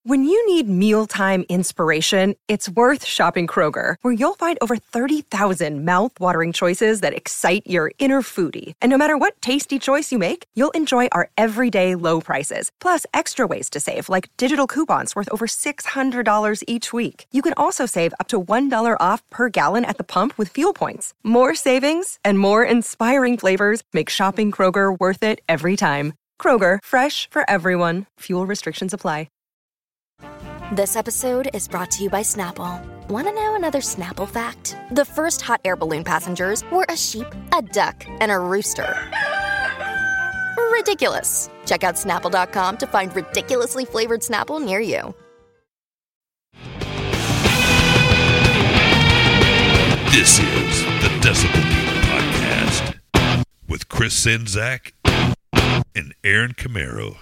When you need mealtime inspiration, it's worth shopping Kroger, where you'll find over 30,000 mouth-watering choices that excite your inner foodie. And no matter what tasty choice you make, you'll enjoy our everyday low prices, plus extra ways to save, like digital coupons worth over $600 each week. You can also save up to $1 off per gallon at the pump with fuel points. More savings and more inspiring flavors make shopping Kroger worth it every time. Kroger, fresh for everyone. Fuel restrictions apply. This episode is brought to you by Snapple. Want to know another Snapple fact? The first hot air balloon passengers were a sheep, a duck, and a rooster. Ridiculous. Check out Snapple.com to find ridiculously flavored Snapple near you. This is the Decibel Geek Podcast with Chris Czynszak and Aaron Camaro.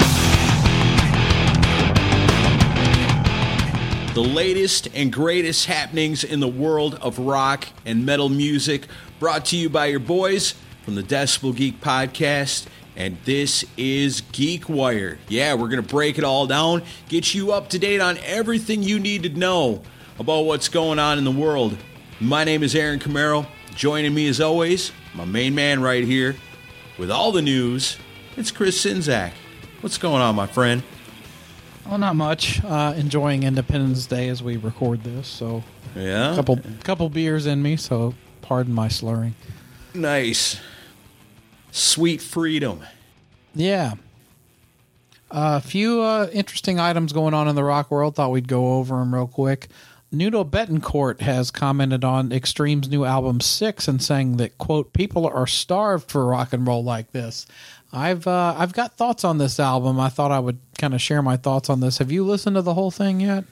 The latest and greatest happenings in the world of rock and metal music, brought to you by your boys from the Decibel Geek Podcast, and this is Geek Wire. Yeah, we're going to break it all down, get you up to date on everything you need to know about what's going on in the world. My name is Aaron Camaro. Joining me as always, my main man right here with all the news, it's Chris Czynszak. What's going on, my friend? Oh, not much. Enjoying Independence Day as we record this. So, yeah, couple beers in me. So, pardon my slurring. Nice, sweet freedom. Yeah, a few interesting items going on in the rock world. Thought we'd go over them real quick. Nuno Bettencourt has commented on Extreme's new album 6 and saying that, quote, people are starved for rock and roll like this. I've got thoughts on this album. I thought I would kind of share my thoughts on this. Have you listened to the whole thing yet?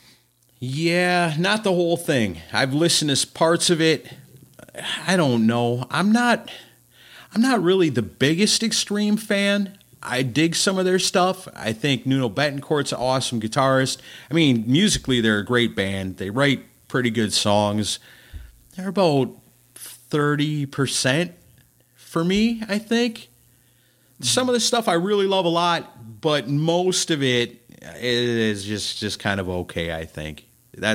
Yeah, not the whole thing. I've listened to parts of it. I don't know. I'm not really the biggest Extreme fan. I dig some of their stuff. I think Nuno Bettencourt's an awesome guitarist. I mean, musically, they're a great band. They write pretty good songs. They're about 30% for me, I think. Some of the stuff I really love a lot, but most of it is just kind of okay, I think.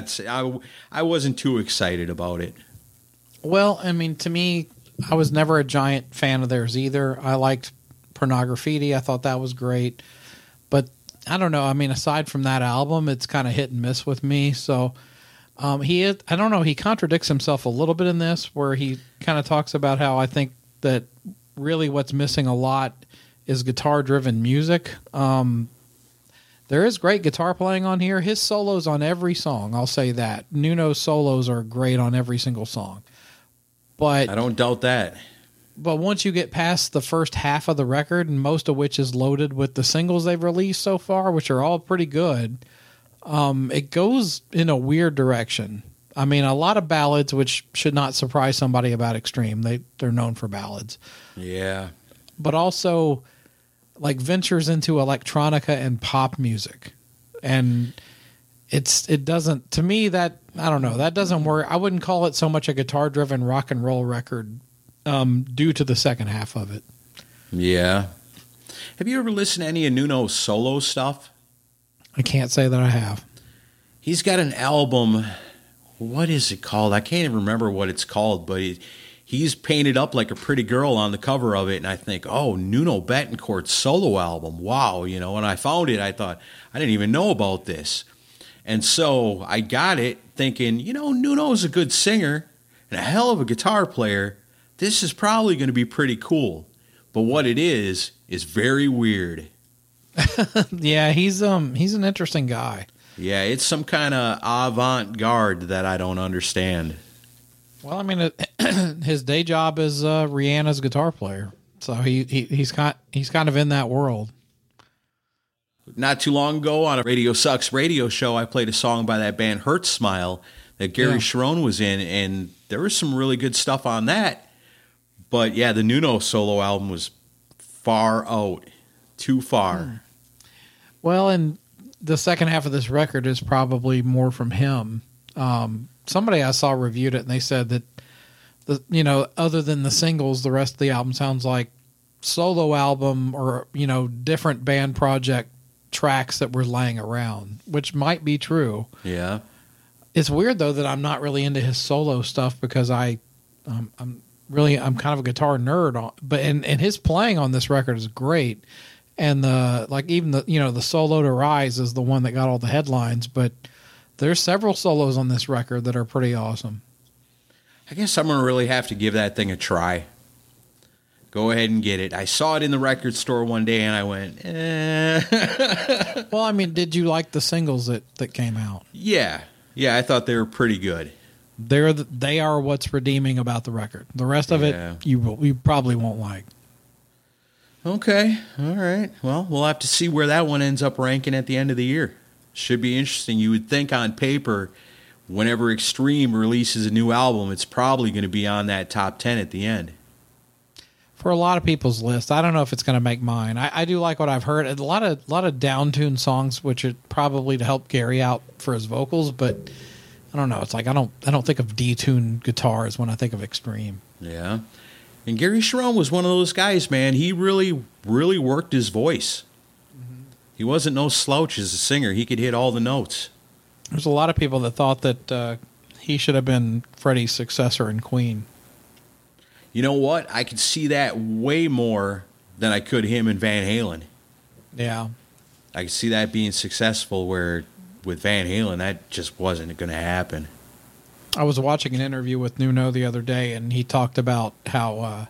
I wasn't too excited about it. Well, I mean, to me, I was never a giant fan of theirs either. I liked Pornography. I thought that was great. But I don't know. I mean, aside from that album, it's kind of hit and miss with me. So I don't know. He contradicts himself a little bit in this, where he kind of talks about how I think that really what's missing a lot is guitar-driven music. There is great guitar playing on here. His solos on every song, I'll say that. Nuno's solos are great on every single song. But I don't doubt that. But once you get past the first half of the record, and most of which is loaded with the singles they've released so far, which are all pretty good, it goes in a weird direction. I mean, a lot of ballads, which should not surprise somebody about Extreme. They're known for ballads. Yeah. But also, like, ventures into electronica and pop music. And it doesn't, to me, that, I don't know, that doesn't work. I wouldn't call it so much a guitar-driven rock and roll record due to the second half of it. Yeah. Have you ever listened to any of Nuno's solo stuff? I can't say that I have. He's got an album, what is it called? I can't even remember what it's called, but he's painted up like a pretty girl on the cover of it, and I think, oh, Nuno Bettencourt's solo album, wow, you know, when I found it, I thought, I didn't even know about this. And so I got it thinking, you know, Nuno's a good singer and a hell of a guitar player. This is probably going to be pretty cool. But what it is very weird. Yeah, he's an interesting guy. Yeah, it's some kind of avant-garde that I don't understand. Well, I mean, his day job is Rihanna's guitar player, so he's kind of in that world. Not too long ago on a Radio Sucks radio show, I played a song by that band Hurt Smile that Gary Cherone was in, and there was some really good stuff on that. But yeah, the Nuno solo album was far out, too far. Well, and the second half of this record is probably more from him. Somebody I saw reviewed it, and they said that other than the singles, the rest of the album sounds like solo album or different band project tracks that were laying around, which might be true. Yeah. It's weird though that I'm not really into his solo stuff because I'm kind of a guitar nerd, but and his playing on this record is great. And the solo to Rise is the one that got all the headlines, but there's several solos on this record that are pretty awesome. I guess I'm going to really have to give that thing a try. Go ahead and get it. I saw it in the record store one day and I went, eh. Well, I mean, did you like the singles that came out? Yeah, I thought they were pretty good. They are what's redeeming about the record. The rest of it, you probably won't like. Okay, all right. Well, we'll have to see where that one ends up ranking at the end of the year. Should be interesting. You would think on paper, whenever Extreme releases a new album, it's probably going to be on that top 10 at the end. For a lot of people's list, I don't know if it's going to make mine. I do like what I've heard. A lot of down-tuned songs, which are probably to help Gary out for his vocals, but I don't know. It's like I don't think of detuned guitars when I think of Extreme. Yeah. And Gary Cherone was one of those guys, man. He really, really worked his voice. Mm-hmm. He wasn't no slouch as a singer. He could hit all the notes. There's a lot of people that thought that he should have been Freddie's successor in Queen. You know what? I could see that way more than I could him and Van Halen. Yeah. I could see that being successful where with Van Halen, that just wasn't going to happen. I was watching an interview with Nuno the other day, and he talked about how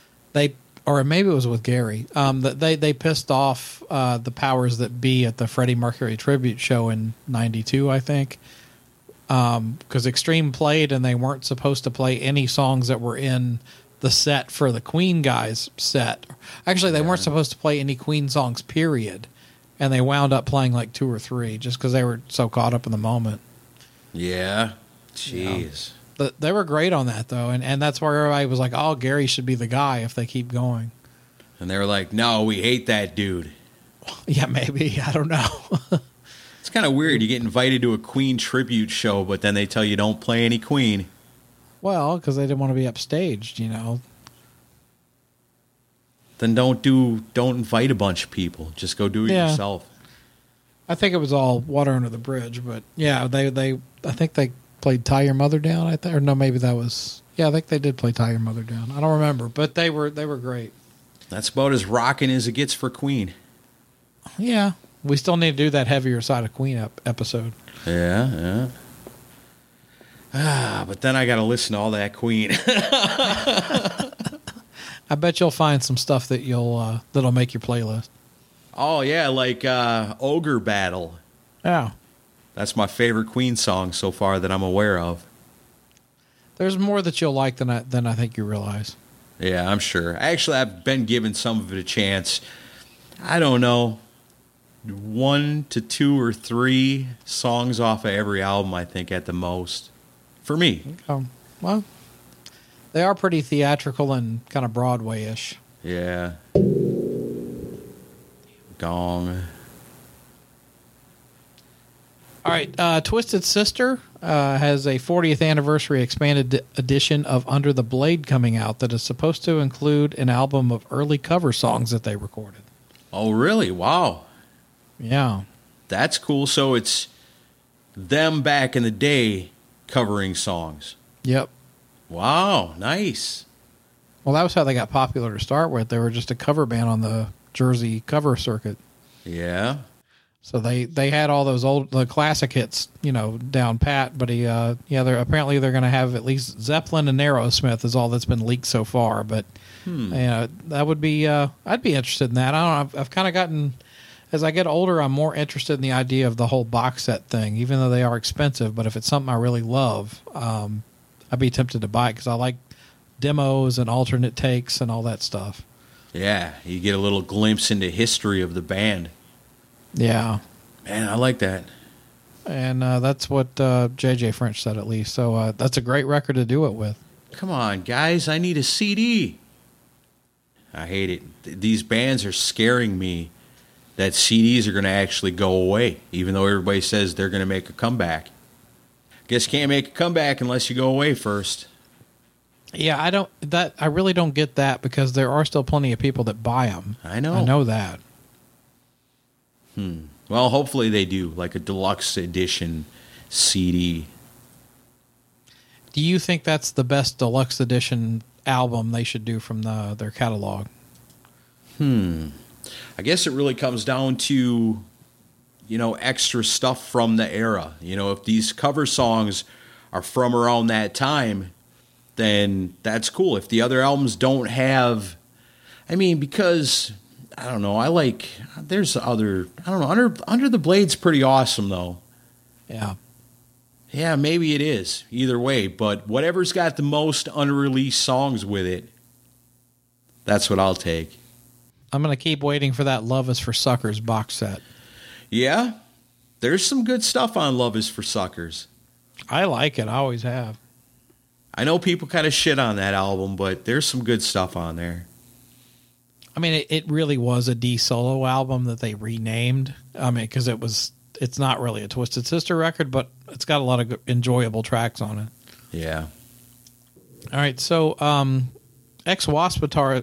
or maybe it was with Gary, that they pissed off the powers that be at the Freddie Mercury tribute show in '92, I think, because Extreme played and they weren't supposed to play any songs that were in the set for the Queen guys set. Actually, they weren't supposed to play any Queen songs, period, and they wound up playing like 2 or 3 just because they were so caught up in the moment. Yeah. Jeez. Yeah. They were great on that, though, and that's where everybody was like, oh, Gary should be the guy if they keep going. And they were like, no, we hate that dude. Yeah, maybe. I don't know. It's kind of weird. You get invited to a Queen tribute show, but then they tell you don't play any Queen. Well, because they didn't want to be upstaged, you know. Then don't invite a bunch of people. Just go do it yourself. I think it was all water under the bridge, but yeah, I think they played Tie Your Mother Down, I think they did play Tie Your Mother Down. I don't remember, but they were great. That's about as rocking as it gets for Queen. Yeah, we still need to do that heavier side of Queen episode. Yeah. But then I got to listen to all that Queen. I bet you'll find some stuff that that'll make your playlist. Oh yeah, like Ogre Battle. Yeah. That's my favorite Queen song so far that I'm aware of. There's more that you'll like than I think you realize. Yeah, I'm sure. Actually, I've been giving some of it a chance. I don't know, 1 to 2 or 3 songs off of every album, I think, at the most. For me. Well, they are pretty theatrical and kind of Broadway-ish. Yeah. Gong. All right, Twisted Sister has a 40th anniversary expanded edition of Under the Blade coming out that is supposed to include an album of early cover songs that they recorded. Oh, really? Wow. Yeah. That's cool. So it's them back in the day covering songs. Yep. Wow, nice. Well, that was how they got popular to start with. They were just a cover band on the Jersey cover circuit. Yeah. So they had all those the classic hits, down pat. But they're apparently going to have at least Zeppelin and Aerosmith is all that's been leaked so far. But that would be I'd be interested in that. I don't know. I've kind of gotten, as I get older, I'm more interested in the idea of the whole box set thing, even though they are expensive. But if it's something I really love, I'd be tempted to buy it because I like demos and alternate takes and all that stuff. Yeah, you get a little glimpse into history of the band. Yeah. Man, I like that. And that's what J.J. French said, at least. So that's a great record to do it with. Come on, guys. I need a CD. I hate it. These bands are scaring me that CDs are going to actually go away, even though everybody says they're going to make a comeback. Guess you can't make a comeback unless you go away first. Yeah, I really don't get that because there are still plenty of people that buy them. I know. I know that. Well, hopefully they do, like a deluxe edition CD. Do you think that's the best deluxe edition album they should do from their catalog? I guess it really comes down to, extra stuff from the era. If these cover songs are from around that time, then that's cool. If the other albums don't have, because, I don't know, Under the Blade's pretty awesome, though. Yeah. Yeah, maybe it is. Either way, but whatever's got the most unreleased songs with it, that's what I'll take. I'm going to keep waiting for that Love is for Suckers box set. Yeah, there's some good stuff on Love is for Suckers. I like it. I always have. I know people kind of shit on that album, but there's some good stuff on there. It really was a D solo album that they renamed. Because it's not really a Twisted Sister record, but it's got a lot of enjoyable tracks on it. Yeah. All right, so ex-Wasp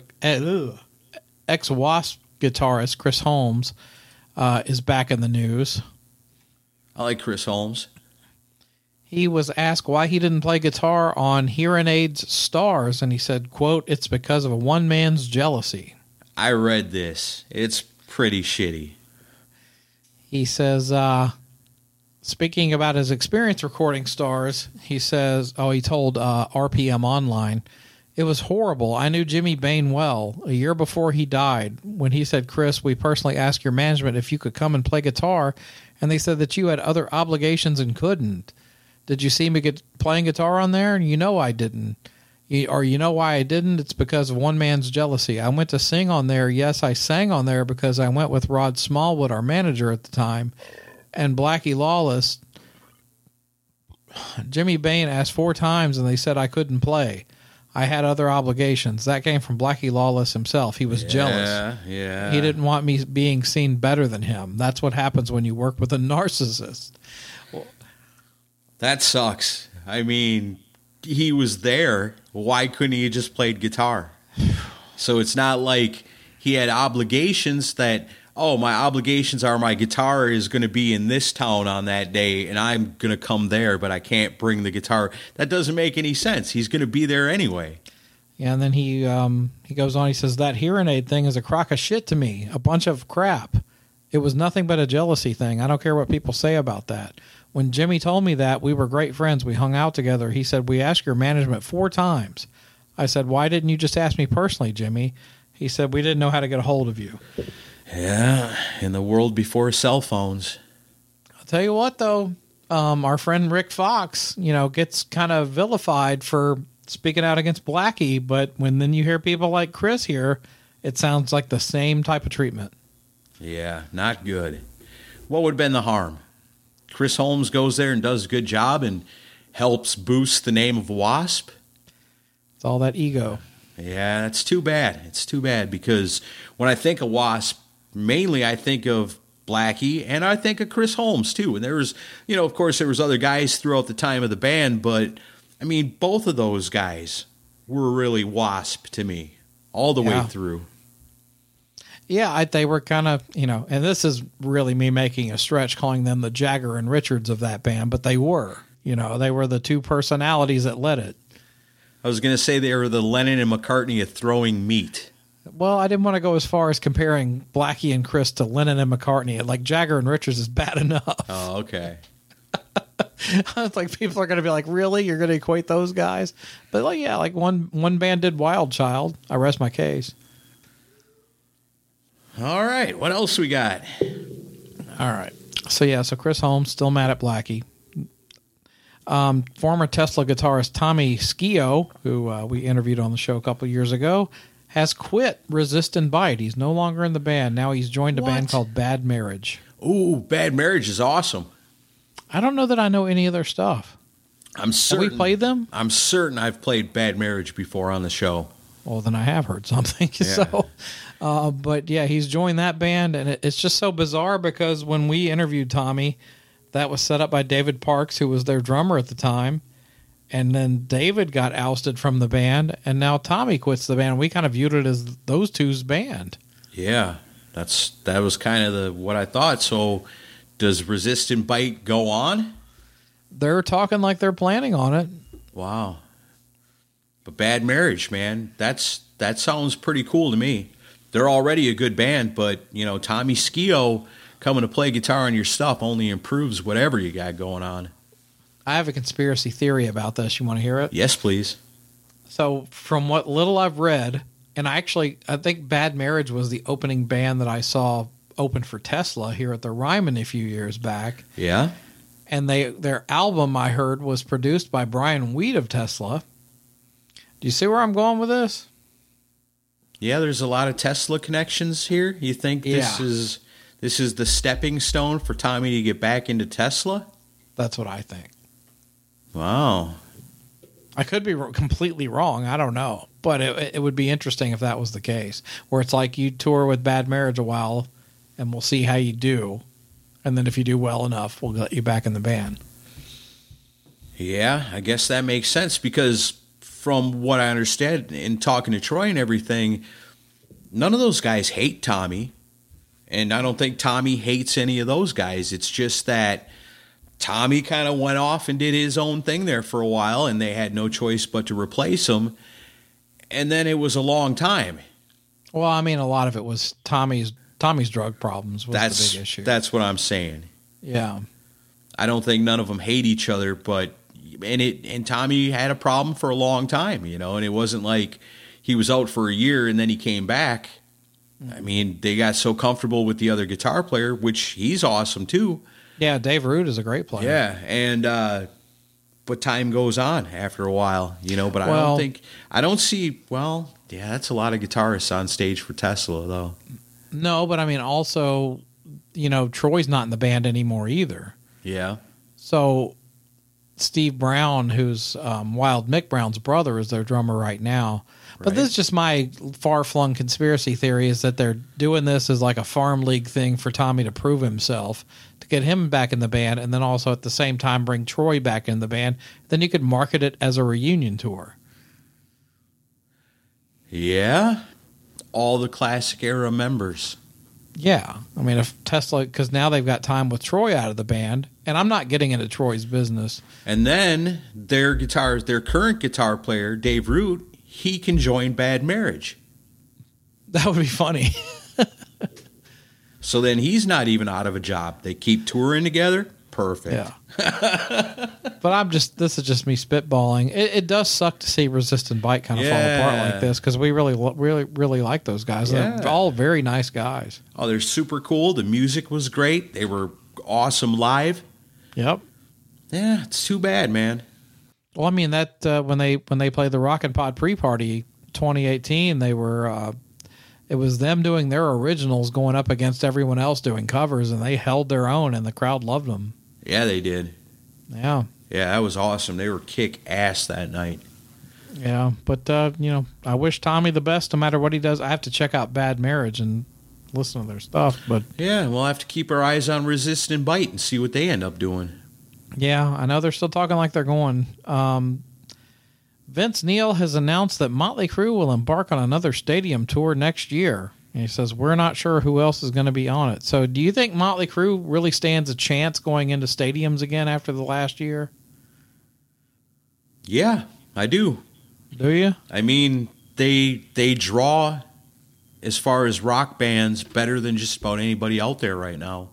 guitarist Chris Holmes is back in the news. I like Chris Holmes. He was asked why he didn't play guitar on Hearing Aid's Stars, and he said, quote, "It's because of a one man's jealousy." I read this. It's pretty shitty. He says, speaking about his experience recording Stars, he says, he told RPM Online, "It was horrible. I knew Jimmy Bain well. A year before he died, when he said, 'Chris, we personally asked your management if you could come and play guitar,' and they said that you had other obligations and couldn't. Did you see me playing guitar on there? You know I didn't. You know why I didn't? It's because of one man's jealousy. I went to sing on there. Yes, I sang on there because I went with Rod Smallwood, our manager at the time, and Blackie Lawless. Jimmy Bain asked 4 times, and they said I couldn't play. I had other obligations." That came from Blackie Lawless himself. He was jealous. Yeah. He didn't want me being seen better than him. That's what happens when you work with a narcissist. That sucks. He was there. Why couldn't he have just played guitar? So it's not like he had obligations that, my obligations are my guitar is going to be in this town on that day, and I'm going to come there, but I can't bring the guitar. That doesn't make any sense. He's going to be there anyway. Yeah, and then he goes on. He says, "That Hearing Aid thing is a crock of shit to me, a bunch of crap. It was nothing but a jealousy thing. I don't care what people say about that. When Jimmy told me that, we were great friends. We hung out together. He said, 'We asked your management 4 times. I said, "Why didn't you just ask me personally, Jimmy?" He said, "We didn't know how to get a hold of you." Yeah, in the world before cell phones. I'll tell you what, though, our friend Rick Fox, gets kind of vilified for speaking out against Blackie, but then you hear people like Chris here, it sounds like the same type of treatment. Yeah, not good. What would have been the harm? Chris Holmes goes there and does a good job and helps boost the name of Wasp. It's all that ego. Yeah, it's too bad. It's too bad because when I think of Wasp, mainly I think of Blackie and I think of Chris Holmes too. And there was, of course there was other guys throughout the time of the band, but both of those guys were really Wasp to me all the way through. Yeah, they were kind of, and this is really me making a stretch calling them the Jagger and Richards of that band, but they were, they were the 2 personalities that led it. I was going to say they were the Lennon and McCartney of throwing meat. Well, I didn't want to go as far as comparing Blackie and Chris to Lennon and McCartney. Like Jagger and Richards is bad enough. Oh, okay. It's like people are going to be like, really? You're going to equate those guys? But one band did Wild Child. I rest my case. All right. What else we got? All right. So Chris Holmes still mad at Blackie. Former Tesla guitarist Tommy Skeoch, who we interviewed on the show a couple of years ago, has quit Resist and Bite. He's no longer in the band. Now he's joined a band called Bad Marriage. Ooh, Bad Marriage is awesome. I don't know that I know any of their stuff. I'm certain. Have we played them? I'm certain I've played Bad Marriage before on the show. Well, then I have heard something. Yeah. But yeah, he's joined that band, and it's just so bizarre because when we interviewed Tommy, that was set up by David Parks, who was their drummer at the time, and then David got ousted from the band, and now Tommy quits the band. We kind of viewed it as those two's band. Yeah. That was kind of what I thought. So does Resistant Bite go on? They're talking like they're planning on it. Wow. But Bad Marriage, man, that sounds pretty cool to me. They're already a good band, but, Tommy Skeoch coming to play guitar on your stuff only improves whatever you got going on. I have a conspiracy theory about this. You want to hear it? Yes, please. So from what little I've read, and I think Bad Marriage was the opening band that I saw open for Tesla here at the Ryman a few years back. Yeah. And their album, I heard, was produced by Brian Weed of Tesla. Do you see where I'm going with this? Yeah, there's a lot of Tesla connections here. You think this is the stepping stone for Tommy to get back into Tesla? That's what I think. Wow. I could be completely wrong. I don't know. But it would be interesting if that was the case, where it's like you tour with Bad Marriage a while, and we'll see how you do. And then if you do well enough, we'll let you back in the band. Yeah, I guess that makes sense because from what I understand in talking to Troy and everything, none of those guys hate Tommy. And I don't think Tommy hates any of those guys. It's just that Tommy kind of went off and did his own thing there for a while, and they had no choice but to replace him. And then it was a long time. Well, I mean, a lot of it was Tommy's drug problems was the big issue. That's what I'm saying. Yeah. I don't think none of them hate each other, but and Tommy had a problem for a long time, and it wasn't like he was out for a year and then he came back. I mean, they got so comfortable with the other guitar player, which he's awesome too. Yeah, Dave Root is a great player. Yeah, and but time goes on after a while, but I don't see, that's a lot of guitarists on stage for Tesla though. No, but I mean, also, Troy's not in the band anymore either. Yeah. So Steve Brown, who's Wild Mick Brown's brother, is their drummer right now. But Right. this is just my far-flung conspiracy theory, is that they're doing this as like a farm league thing for Tommy to prove himself, to get him back in the band, and then also at the same time bring Troy back in the band. Then you could market it as a reunion tour. Yeah. All the classic era members. Yeah. I mean, if Tesla, because now they've got time with Troy out of the band, and I'm not getting into Troy's business. And then their current guitar player, Dave Root, he can join Bad Marriage. That would be funny. So then he's not even out of a job. They keep touring together. Perfect. Yeah. But this is just me spitballing. It does suck to see Resistant Bite kind of fall apart like this, because we really like those guys. Yeah. They're all very nice guys. Oh, they're super cool. The music was great. They were awesome live. Yep. Yeah, it's too bad, man. Well, I mean, that when they played the Rockin' Pod pre-party 2018, they were it was them doing their originals going up against everyone else doing covers, and they held their own, and the crowd loved them. Yeah, they did. Yeah. Yeah, that was awesome. They were kick ass that night. Yeah, but I wish Tommy the best no matter what he does. I have to check out Bad Marriage and listen to their stuff, but yeah, we'll have to keep our eyes on Resistant Bite and see what they end up doing. yeah, I know they're still talking like they're going. Vince Neil has announced that Motley Crue will embark on another stadium tour next year. And he says, we're not sure who else is going to be on it. So do you think Motley Crue really stands a chance going into stadiums again after the last year? Yeah, I do. Do you? I mean, they draw, as far as rock bands, better than just about anybody out there right now.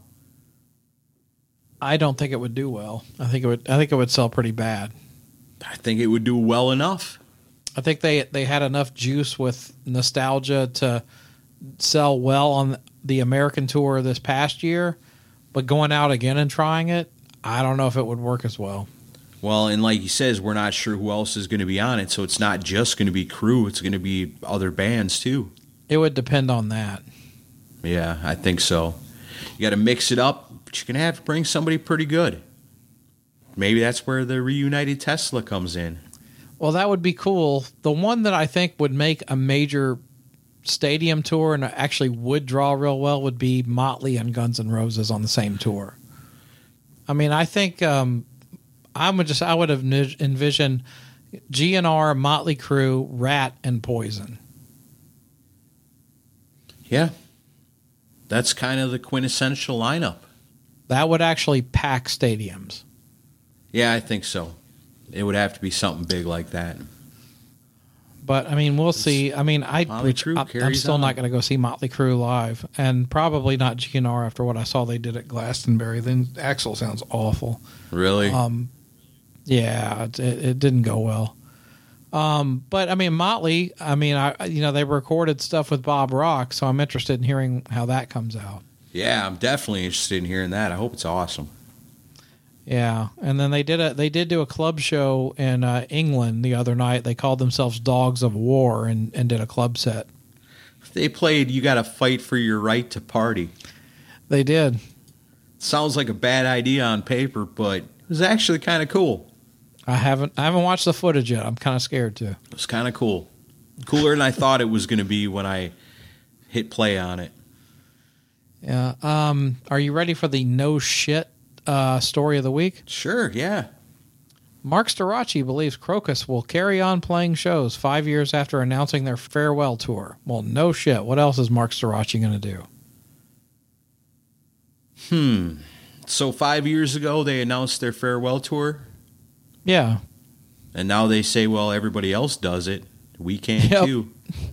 I don't think it would do well. I think it would sell pretty bad. I think it would do well enough. I think they had enough juice with Nostalgia to sell well on the American tour this past year, but going out again and trying it, I don't know if it would work as well. Well, and like he says, we're not sure who else is going to be on it, so it's not just going to be Crue, it's going to be other bands too. It would depend on that. Yeah, I think so. You got to mix it up, but you're going to have to bring somebody pretty good. Maybe that's where the reunited Tesla comes in. Well, that would be cool. The one that I think would make a major stadium tour and actually would draw real well would be Motley and Guns N' Roses on the same tour. I mean, I think I would have envisioned GNR, Motley Crue, Rat, and Poison. Yeah. That's kind of the quintessential lineup. That would actually pack stadiums. Yeah, I think so. It would have to be something big like that. But, I mean, we'll see. I mean, I'm still not going to go see Motley Crue live, and probably not GNR after what I saw they did at Glastonbury. Then Axl sounds awful. Really? Yeah, it didn't go well. But, I mean, Motley, I mean, they recorded stuff with Bob Rock, so I'm interested in hearing how that comes out. Yeah, I'm definitely interested in hearing that. I hope it's awesome. Yeah, and then they did do a club show in England the other night. They called themselves Dogs of War and did a club set. They played "You Gotta Fight for Your Right to Party." They did. Sounds like a bad idea on paper, but it was actually kind of cool. I haven't watched the footage yet. I'm kind of scared to. It was kind of cool, cooler than I thought it was going to be when I hit play on it. Yeah. Are you ready for the no shit story of the week? Sure, yeah. Mark Storace believes Crocus will carry on playing shows 5 years after announcing their farewell tour. Well, no shit. What else is Mark Storace going to do? So 5 years ago, they announced their farewell tour? Yeah. And now they say, well, everybody else does it. We can too.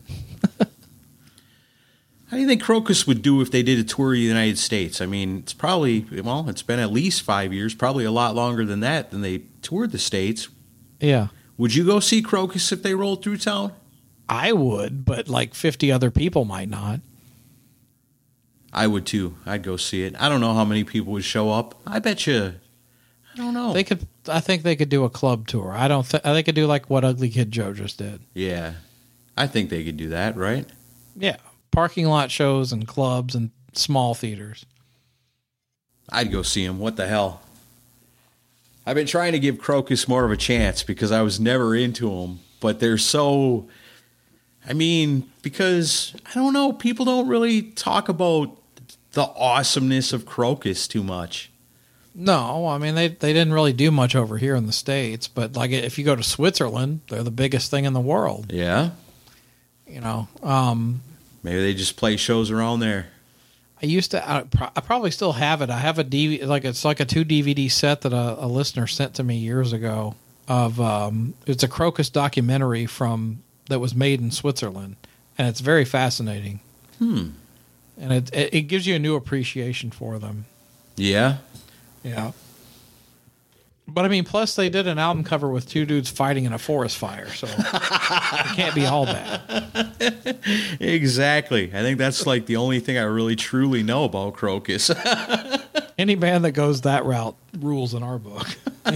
How do you think Crocus would do if they did a tour of the United States? I mean, it's been at least 5 years, probably a lot longer than that, than they toured the States. Yeah. Would you go see Crocus if they rolled through town? I would, but like 50 other people might not. I would too. I'd go see it. I don't know how many people would show up. I bet you. I don't know. I think they could do a club tour. They could do like what Ugly Kid Joe just did. Yeah. I think they could do that, right? Yeah. Parking lot shows and clubs and small theaters. I'd go see them. What the hell? I've been trying to give Crocus more of a chance because I was never into them, but they're so... I mean, because, I don't know, people don't really talk about the awesomeness of Crocus too much. No, I mean, they didn't really do much over here in the States, but like if you go to Switzerland, they're the biggest thing in the world. Yeah? You know, maybe they just play shows around there. I probably still have it. I have a DVD, it's like a 2 DVD set that a listener sent to me years ago of, it's a Crocus documentary that was made in Switzerland, and it's very fascinating. And it gives you a new appreciation for them. Yeah? Yeah. But I mean, plus they did an album cover with two dudes fighting in a forest fire, so it can't be all bad. Exactly. I think that's like the only thing I really truly know about Crocus. Any band that goes that route rules in our book.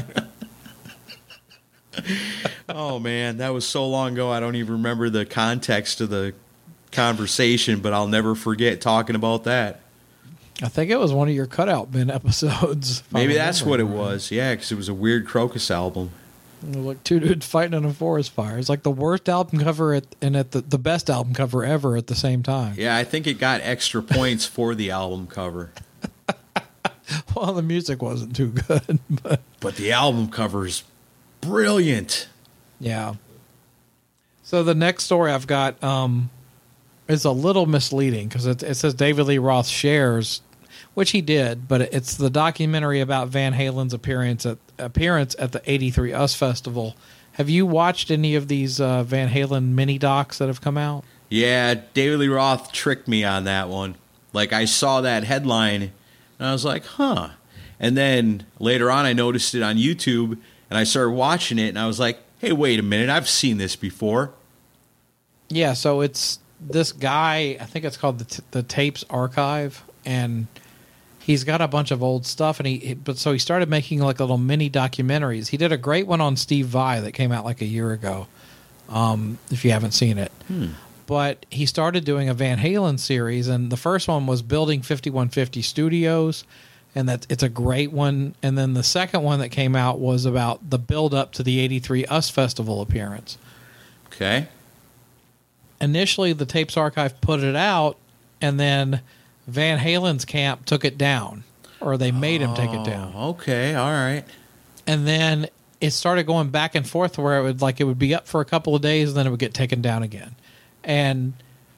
Oh man, that was so long ago I don't even remember the context of the conversation, but I'll never forget talking about that. I think it was one of your cutout bin episodes. Maybe that's what it was. Yeah, because it was a weird Crocus album. Like two dudes fighting in a forest fire. It's like the worst album cover and the best album cover ever at the same time. Yeah, I think it got extra points for the album cover. Well, the music wasn't too good. But the album cover's brilliant. Yeah. So the next story I've got is a little misleading because it says David Lee Roth shares, which he did, but it's the documentary about Van Halen's appearance at the 83 US Festival. Have you watched any of these Van Halen mini docs that have come out? Yeah, David Lee Roth tricked me on that one. Like, I saw that headline, and I was like, huh. And then later on, I noticed it on YouTube, and I started watching it, and I was like, hey, wait a minute, I've seen this before. Yeah, so it's this guy, I think it's called the Tapes Archive, and he's got a bunch of old stuff, and so he started making like little mini documentaries. He did a great one on Steve Vai that came out like a year ago, if you haven't seen it. But he started doing a Van Halen series, and the first one was Building 5150 Studios, and it's a great one. And then the second one that came out was about the build-up to the 83 US Festival appearance. Okay. Initially, the Tapes Archive put it out, and then Van Halen's camp took it down, or they made him take it down. Okay, all right. And then it started going back and forth where it would be up for a couple of days, and then it would get taken down again. And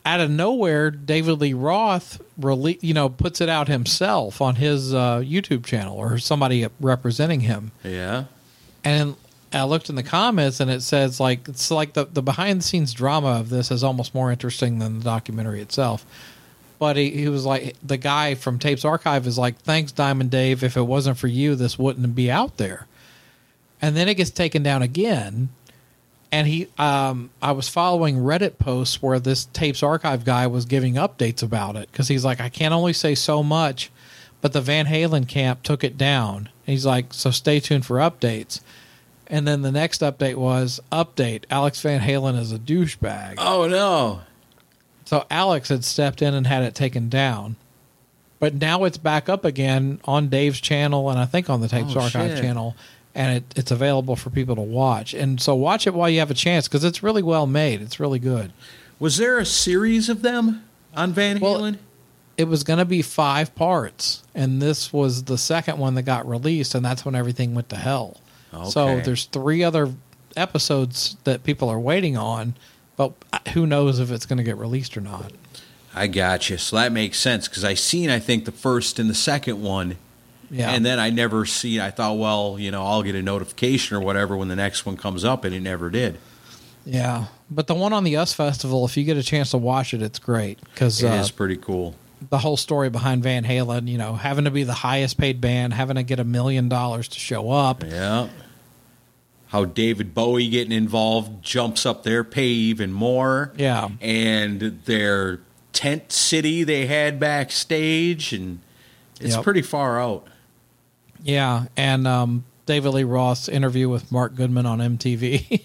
out of nowhere, David Lee Roth puts it out himself on his YouTube channel, or somebody representing him. Yeah. And I looked in the comments, and it says it's like the behind the scenes drama of this is almost more interesting than the documentary itself. But he was like, the guy from Tapes Archive is like, thanks, Diamond Dave. If it wasn't for you, this wouldn't be out there. And then it gets taken down again. And I was following Reddit posts where this Tapes Archive guy was giving updates about it, because he's like, I can't only say so much, but the Van Halen camp took it down. And he's like, so stay tuned for updates. And then the next update was, update, Alex Van Halen is a douchebag. Oh, no. So Alex had stepped in and had it taken down. But now it's back up again on Dave's channel, and I think on the Tapes Archive channel, and it's available for people to watch. And so watch it while you have a chance, because it's really well made. It's really good. Was there a series of them on Van Halen? It was going to be 5 parts, and this was the second one that got released, and that's when everything went to hell. Okay. So there's 3 other episodes that people are waiting on, but who knows if it's going to get released or not. I got you. So that makes sense, because I think, the first and the second one. Yeah. And then I never seen, I thought, well, I'll get a notification or whatever when the next one comes up, and it never did. Yeah. But the one on the US Festival, if you get a chance to watch it, it's great. Cause, it is pretty cool. The whole story behind Van Halen, having to be the highest paid band, having to get $1 million to show up. Yeah. How David Bowie getting involved jumps up their pay even more. Yeah. And their tent city they had backstage, and it's pretty far out. Yeah, and David Lee Roth's interview with Mark Goodman on MTV.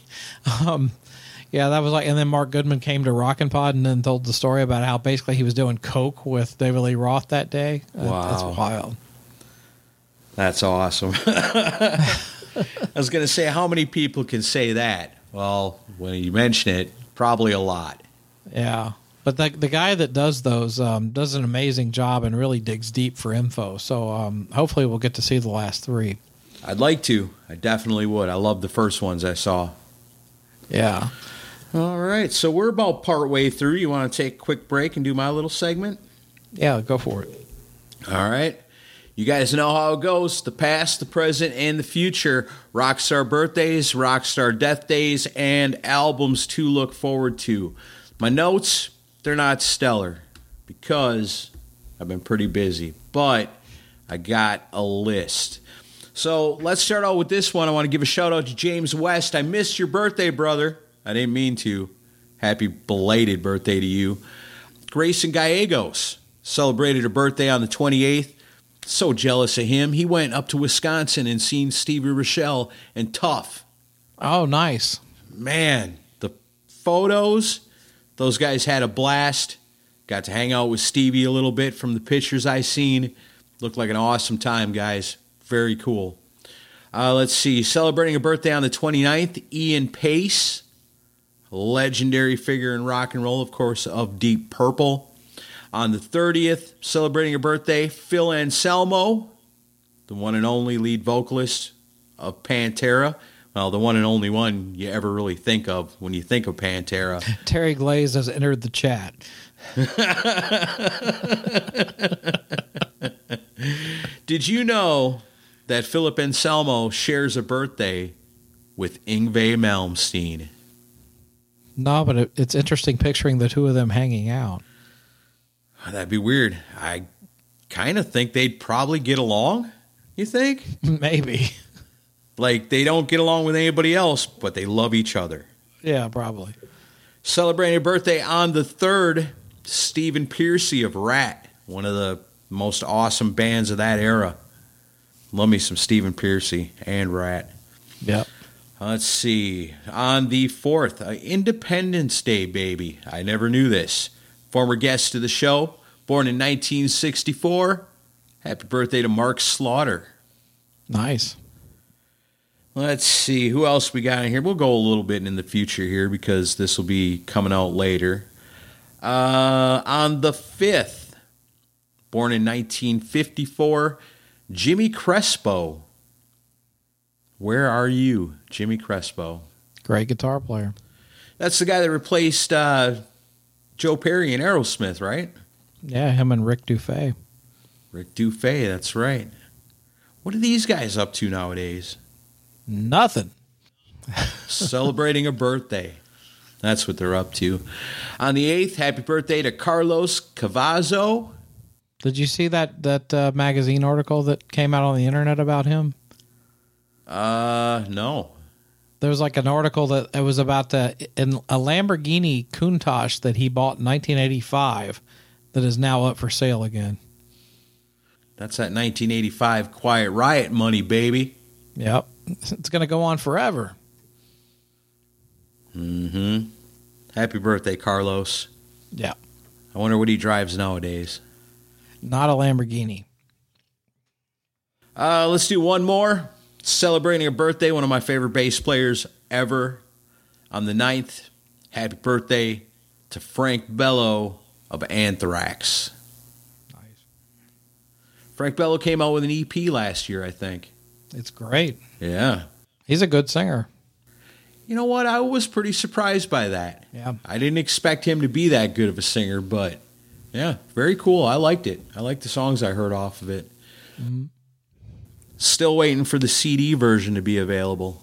That was and then Mark Goodman came to Rockin' Pod and then told the story about how basically he was doing coke with David Lee Roth that day. Wow. That's wild. That's awesome. I was going to say, how many people can say that? Well, when you mention it, probably a lot. Yeah. But the guy that does those does an amazing job and really digs deep for info. So hopefully we'll get to see the last 3. I'd like to. I definitely would. I love the first ones I saw. Yeah. All right. So we're about partway through. You want to take a quick break and do my little segment? Yeah, go for it. All right. You guys know how it goes. The past, the present, and the future. Rockstar birthdays, rockstar death days, and albums to look forward to. My notes, they're not stellar because I've been pretty busy, but I got a list. So let's start out with this one. I want to give a shout out to James West. I missed your birthday, brother. I didn't mean to. Happy belated birthday to you. Grayson Gallegos celebrated her birthday on the 28th. So jealous of him. He went up to Wisconsin and seen Stevie Rochelle and Tough. Oh, nice. Man, the photos, those guys had a blast. Got to hang out with Stevie a little bit from the pictures I seen. Looked like an awesome time, guys. Very cool. Let's see. Celebrating a birthday on the 29th, Ian Pace, a legendary figure in rock and roll, of course, of Deep Purple. On the 30th, celebrating a birthday, Phil Anselmo, the one and only lead vocalist of Pantera. Well, the one and only one you ever really think of when you think of Pantera. Terry Glaze has entered the chat. Did you know that Philip Anselmo shares a birthday with Yngwie Malmsteen? No, but it's interesting picturing the two of them hanging out. That'd be weird. I kind of think they'd probably get along. You think? Maybe. Like, they don't get along with anybody else, but they love each other. Yeah, probably. Celebrating a birthday on the 3rd, Stephen Pearcy of Rat, one of the most awesome bands of that era. Love me some Stephen Pearcy and Rat. Yep. Let's see. On the 4th, Independence Day, baby. I never knew this. Former guest of the show, born in 1964. Happy birthday to Mark Slaughter. Nice. Let's see. Who else we got in here? We'll go a little bit in the future here because this will be coming out later. On the 5th, born in 1954, Jimmy Crespo. Where are you, Jimmy Crespo? Great guitar player. That's the guy that replaced Joe Perry and Aerosmith, right? Yeah, him and Rick Dufay. Rick Dufay, that's right. What are these guys up to nowadays? Nothing. Celebrating a birthday. That's what they're up to. On the 8th, happy birthday to Carlos Cavazo. Did you see that magazine article that came out on the internet about him? No. There was like an article that it was about a Lamborghini Countach that he bought in 1985 that is now up for sale again. That's that 1985 Quiet Riot money, baby. Yep. It's going to go on forever. Mm-hmm. Happy birthday, Carlos. Yeah. I wonder what he drives nowadays. Not a Lamborghini. Let's do one more. Celebrating a birthday, one of my favorite bass players ever. On the 9th, happy birthday to Frank Bello of Anthrax. Nice. Frank Bello came out with an EP last year, I think. It's great. Yeah. He's a good singer. You know what? I was pretty surprised by that. Yeah. I didn't expect him to be that good of a singer, but yeah, very cool. I liked it. I liked the songs I heard off of it. Mm-hmm. Still waiting for the CD version to be available.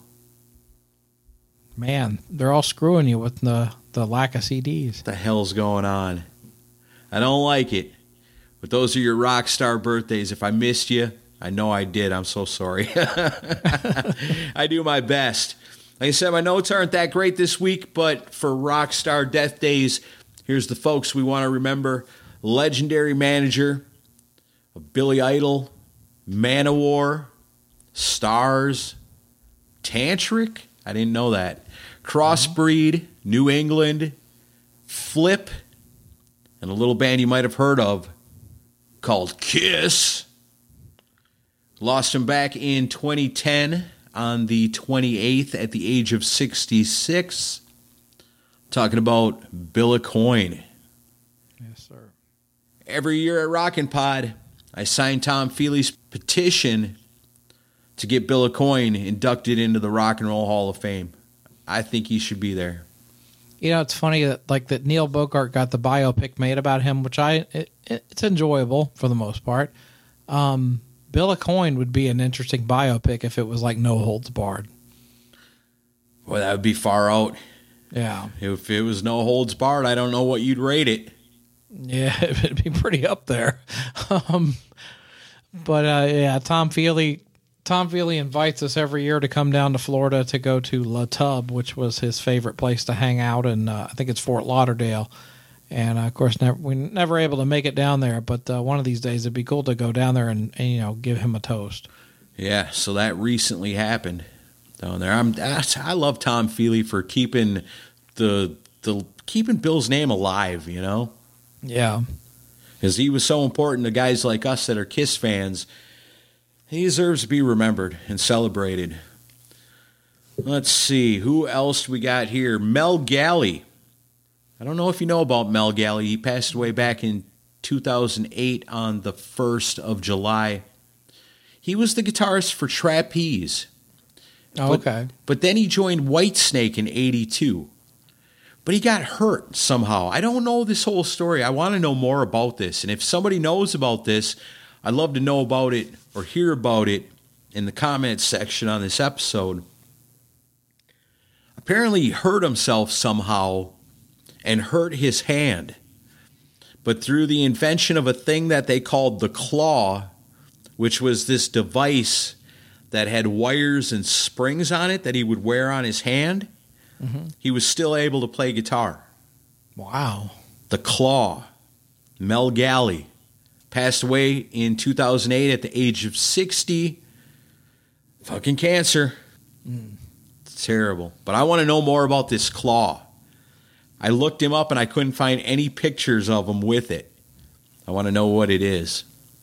Man, they're all screwing you with the lack of CDs. What the hell's going on? I don't like it. But those are your rock star birthdays. If I missed you, I know I did. I'm so sorry. I do my best. Like I said, my notes aren't that great this week, but for rock star death days, here's the folks we want to remember. Legendary manager of Billy Idol, Manowar, Stars, Tantric, I didn't know that, Crossbreed, New England, Flip, and a little band you might have heard of called Kiss. Lost him back in 2010 on the 28th at the age of 66. Talking about Bill Aucoin. Yes, sir. Every year at Rockin' Pod, I signed Tom Feely's petition to get Bill Aucoin inducted into the Rock and Roll Hall of Fame. I think he should be there. You know, it's funny that Neil Bogart got the biopic made about him, which it's enjoyable for the most part. Bill Aucoin would be an interesting biopic if it was like No Holds Barred. Well, that would be far out. Yeah. If it was No Holds Barred, I don't know what you'd rate it. Yeah, it'd be pretty up there. Yeah, Tom Feely invites us every year to come down to Florida to go to La Tub, which was his favorite place to hang out, and I think it's Fort Lauderdale. And of course, we're never able to make it down there. But one of these days, it'd be cool to go down there and give him a toast. Yeah, so that recently happened down there. I love Tom Feely for keeping keeping Bill's name alive. You know. Yeah. Because he was so important to guys like us that are Kiss fans. He deserves to be remembered and celebrated. Let's see. Who else we got here? Mel Galley. I don't know if you know about Mel Galley. He passed away back in 2008 on the 1st of July. He was the guitarist for Trapeze. Oh, okay. But then he joined Whitesnake in 82. But he got hurt somehow. I don't know this whole story. I want to know more about this. And if somebody knows about this, I'd love to know about it or hear about it in the comments section on this episode. Apparently he hurt himself somehow and hurt his hand. But through the invention of a thing that they called the claw, which was this device that had wires and springs on it that he would wear on his hand, he was still able to play guitar. Wow. The Claw. Mel Galley. Passed away in 2008 at the age of 60. Fucking cancer. It's terrible. But I want to know more about this Claw. I looked him up and I couldn't find any pictures of him with it. I want to know what it is.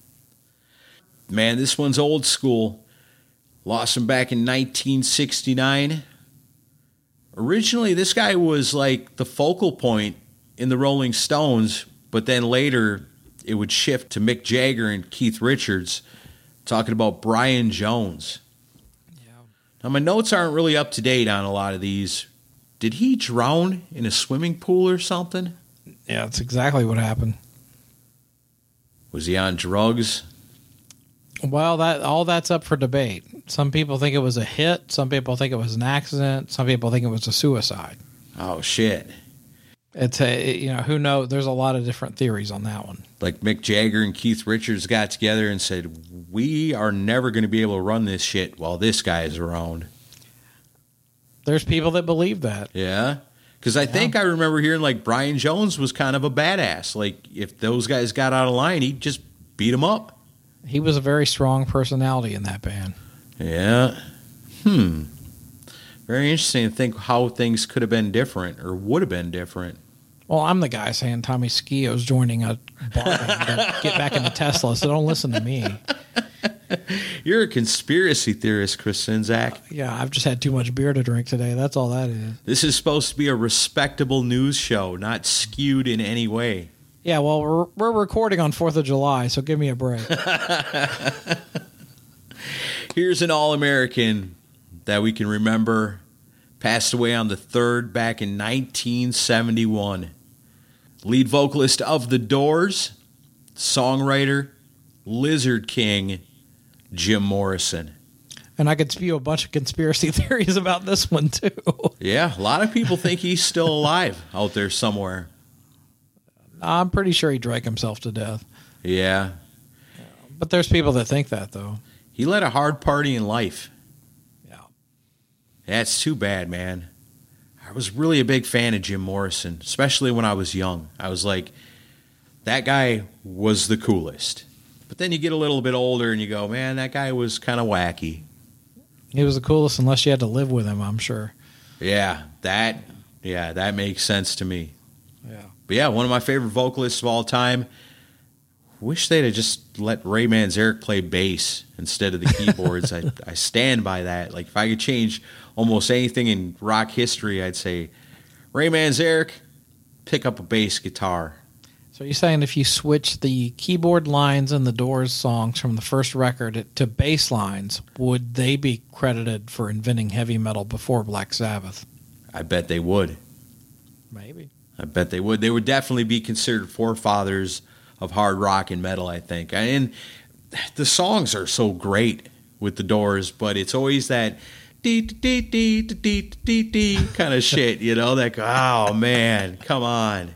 Man, this one's old school. Lost him back in 1969. Originally, this guy was like the focal point in the Rolling Stones, but then later it would shift to Mick Jagger and Keith Richards, talking about Brian Jones. Yeah. Now, my notes aren't really up to date on a lot of these. Did he drown in a swimming pool or something? Yeah, that's exactly what happened. Was he on drugs? Well, that's up for debate. Some people think it was a hit. Some people think it was an accident. Some people think it was a suicide. Oh, shit. Who knows? There's a lot of different theories on that one. Like Mick Jagger and Keith Richards got together and said, we are never going to be able to run this shit while this guy is around. There's people that believe that. Yeah. Because I think I remember hearing like Brian Jones was kind of a badass. Like if those guys got out of line, he'd just beat them up. He was a very strong personality in that band. Yeah. Very interesting to think how things could have been different or would have been different. Well, I'm the guy saying Tommy Skeo's joining a bar band to get back into Tesla, so don't listen to me. You're a conspiracy theorist, Chris Czynszak. Yeah, I've just had too much beer to drink today. That's all that is. This is supposed to be a respectable news show, not skewed in any way. Yeah, well, we're recording on 4th of July, so give me a break. Here's an All-American that we can remember. Passed away on the 3rd back in 1971. Lead vocalist of The Doors, songwriter, Lizard King, Jim Morrison. And I could spew a bunch of conspiracy theories about this one, too. Yeah, a lot of people think he's still alive out there somewhere. I'm pretty sure he drank himself to death. Yeah. But there's people that think that, though. He led a hard party in life. Yeah. That's too bad, man. I was really a big fan of Jim Morrison, especially when I was young. I was like, that guy was the coolest. But then you get a little bit older and you go, man, that guy was kind of wacky. He was the coolest unless you had to live with him, I'm sure. Yeah, that makes sense to me. Yeah. But yeah, one of my favorite vocalists of all time. Wish they'd have just let Ray Manzarek play bass instead of the keyboards. I stand by that. Like if I could change almost anything in rock history, I'd say Ray Manzarek, pick up a bass guitar. So you're saying if you switch the keyboard lines in the Doors songs from the first record to bass lines, would they be credited for inventing heavy metal before Black Sabbath? I bet they would. Maybe. I bet they would. They would definitely be considered forefathers of hard rock and metal, I think. And the songs are so great with the Doors, but it's always that dee-dee-dee-dee-dee-dee-dee kind of shit, you know? Like, oh, man, come on.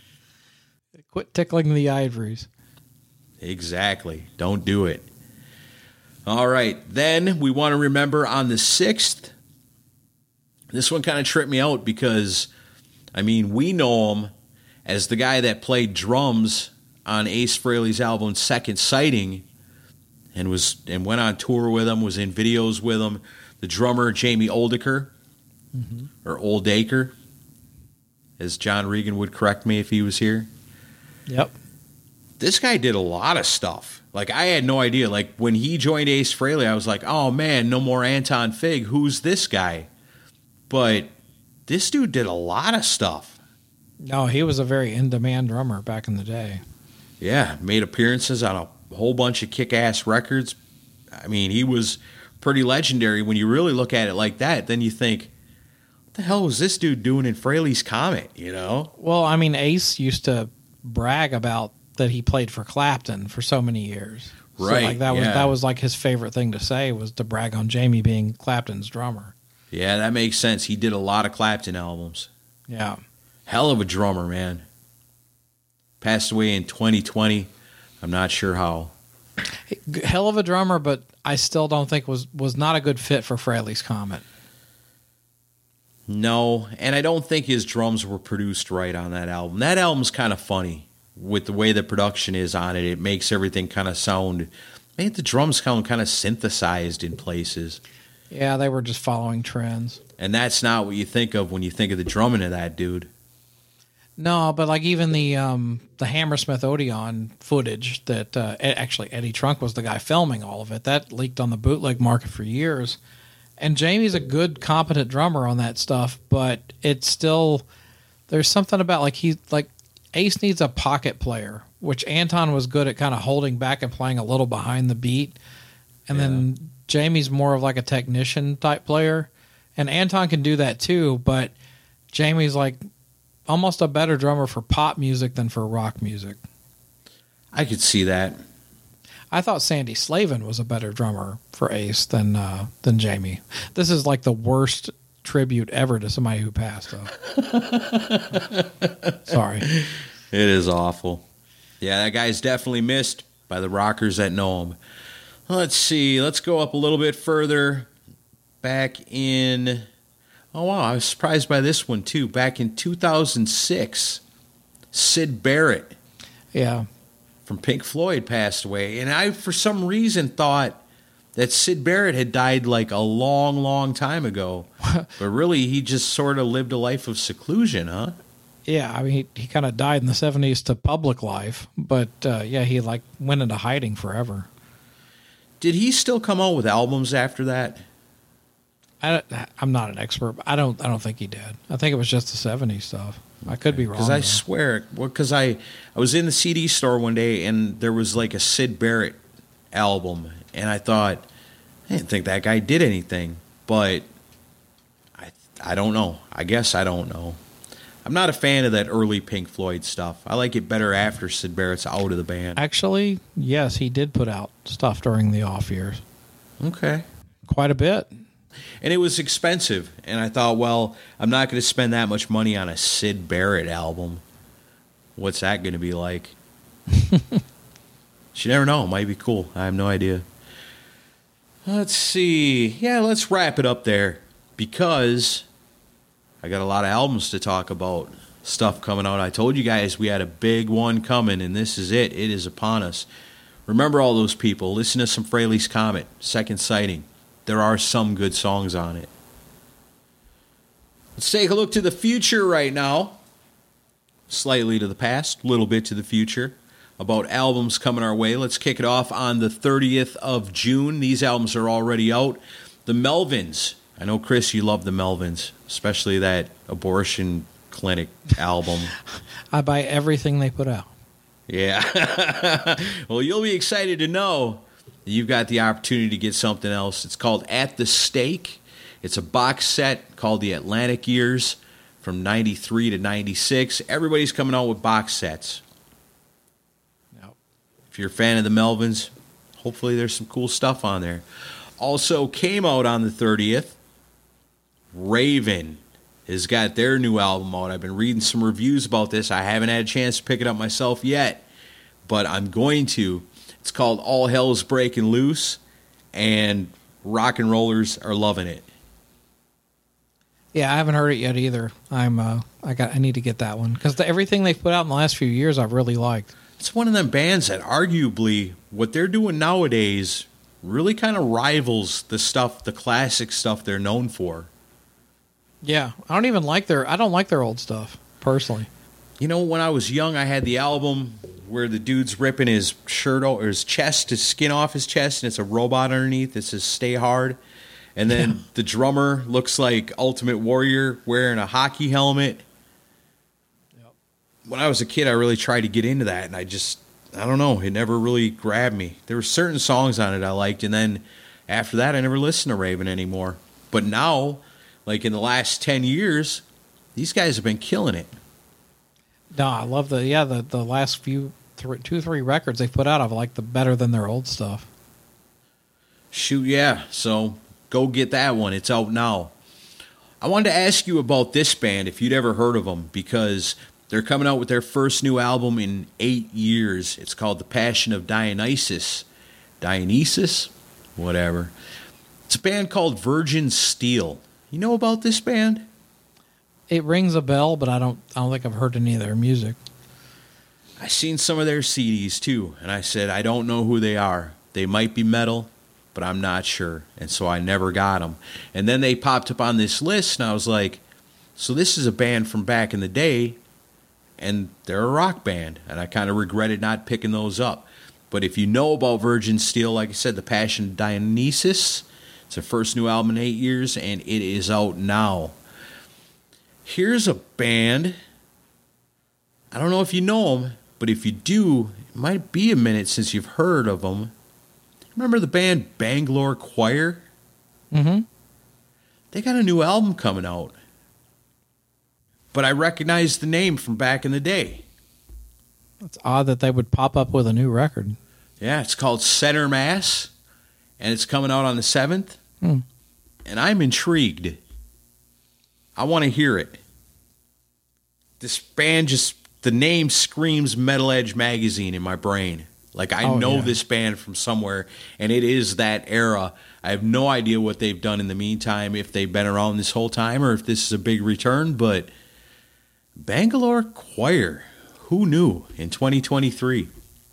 Quit tickling the ivories. Exactly. Don't do it. All right. Then we want to remember on the 6th, this one kind of tripped me out because, I mean, we know him as the guy that played drums on Ace Frehley's album Second Sighting and went on tour with him, was in videos with him. The drummer, Jamie Oldaker, or Oldacre, as John Regan would correct me if he was here. Yep. This guy did a lot of stuff. Like, I had no idea. Like, when he joined Ace Frehley, I was like, oh, man, no more Anton Fig. Who's this guy? But this dude did a lot of stuff. No, he was a very in-demand drummer back in the day. Yeah, made appearances on a whole bunch of kick-ass records. I mean, he was pretty legendary. When you really look at it like that, then you think, what the hell was this dude doing in Frehley's Comet, you know? Well, I mean, Ace used to brag about that he played for Clapton for so many years. Right. So, like, that was like his favorite thing to say was to brag on Jamie being Clapton's drummer. Yeah, that makes sense. He did a lot of Clapton albums. Yeah. Hell of a drummer, man. Passed away in 2020. I'm not sure how. Hell of a drummer, but I still don't think was not a good fit for Frehley's Comet. No, and I don't think his drums were produced right on that album. That album's kind of funny with the way the production is on it. It makes everything kind of sound, made the drums sound kind of synthesized in places. Yeah, they were just following trends. And that's not what you think of when you think of the drumming of that dude. No, but like even the Hammersmith Odeon footage that actually Eddie Trunk was the guy filming all of it. That leaked on the bootleg market for years. And Jamie's a good, competent drummer on that stuff, but it's still there's something about like Ace needs a pocket player, which Anton was good at kind of holding back and playing a little behind the beat. And then Jamie's more of like a technician type player. And Anton can do that too, but Jamie's like almost a better drummer for pop music than for rock music. I could see that. I thought Sandy Slavin was a better drummer for Ace than Jamie. This is like the worst tribute ever to somebody who passed, though. Sorry. It is awful. Yeah, that guy's definitely missed by the rockers that know him. Let's see. Let's go up a little bit further. Back in... Oh, wow. I was surprised by this one, too. Back in 2006, Syd Barrett. Yeah. From Pink Floyd passed away. And I, for some reason, thought that Syd Barrett had died like a long, long time ago. But really, he just sort of lived a life of seclusion, huh? Yeah, I mean, he kind of died in the 70s to public life. But, yeah, he like went into hiding forever. Did he still come out with albums after that? I'm not an expert, but I don't think he did. I think it was just the 70s stuff. I could be wrong. Because I swear, because I was in the CD store one day and there was like a Syd Barrett album, and I thought, I didn't think that guy did anything, but I don't know. I guess I don't know. I'm not a fan of that early Pink Floyd stuff. I like it better after Syd Barrett's out of the band. Actually, yes, he did put out stuff during the off years. Okay. Quite a bit. And it was expensive. And I thought, well, I'm not going to spend that much money on a Syd Barrett album. What's that going to be like? You never know. It might be cool. I have no idea. Let's see. Yeah, let's wrap it up there. Because I got a lot of albums to talk about. Stuff coming out. I told you guys we had a big one coming, and this is it. It is upon us. Remember all those people. Listen to some Fraley's Comet. Second Sighting. There are some good songs on it. Let's take a look to the future right now. Slightly to the past, a little bit to the future. About albums coming our way. Let's kick it off on the 30th of June. These albums are already out. The Melvins. I know, Chris, you love the Melvins, especially that abortion clinic album. I buy everything they put out. Yeah. Well, you'll be excited to know you've got the opportunity to get something else. It's called At the Stake. It's a box set called The Atlantic Years from 93 to 96. Everybody's coming out with box sets. Yep. If you're a fan of the Melvins, hopefully there's some cool stuff on there. Also came out on the 30th, Raven has got their new album out. I've been reading some reviews about this. I haven't had a chance to pick it up myself yet, but I'm going to. It's called All Hell's Breaking Loose, and rock and rollers are loving it. Yeah, I haven't heard it yet either. I need to get that one because everything they've put out in the last few years I've really liked. It's one of them bands that arguably what they're doing nowadays really kind of rivals the classic stuff they're known for. Yeah, I don't like their old stuff personally. You know, when I was young, I had the album where the dude's ripping his shirt or his chest, his skin off his chest, and it's a robot underneath that says "Stay Hard." And then the drummer looks like Ultimate Warrior wearing a hockey helmet. Yep. When I was a kid, I really tried to get into that, and I don't know, it never really grabbed me. There were certain songs on it I liked, and then after that, I never listened to Raven anymore. But now, like in the last 10 years, these guys have been killing it. No, I love the last few 2-3 records they've put out. I like the better than their old stuff. Shoot, yeah. So go get that one. It's out now. I wanted to ask you about this band, if you'd ever heard of them, because they're coming out with their first new album in 8 years. It's called The Passion of Dionysus. Dionysus? Whatever. It's a band called Virgin Steel. You know about this band? It rings a bell, but I don't think I've heard any of their music. I seen some of their CDs too, and I said, I don't know who they are. They might be metal, but I'm not sure, and so I never got them. And then they popped up on this list, and I was like, so this is a band from back in the day, and they're a rock band, and I kind of regretted not picking those up. But if you know about Virgin Steel, like I said, The Passion of Dionysus, it's their first new album in 8 years, and it is out now. Here's a band, I don't know if you know them, but if you do, it might be a minute since you've heard of them. Remember the band Bangalore Choir? Mm-hmm. They got a new album coming out. but I recognize the name from back in the day. It's odd that they would pop up with a new record. Yeah, it's called Center Mass, and it's coming out on the 7th. And I'm intrigued. I want to hear it. This band the name screams Metal Edge Magazine in my brain. Like, I know this band from somewhere, and it is that era. I have no idea what they've done in the meantime, if they've been around this whole time, or if this is a big return, but Bangalore Choir, who knew, in 2023?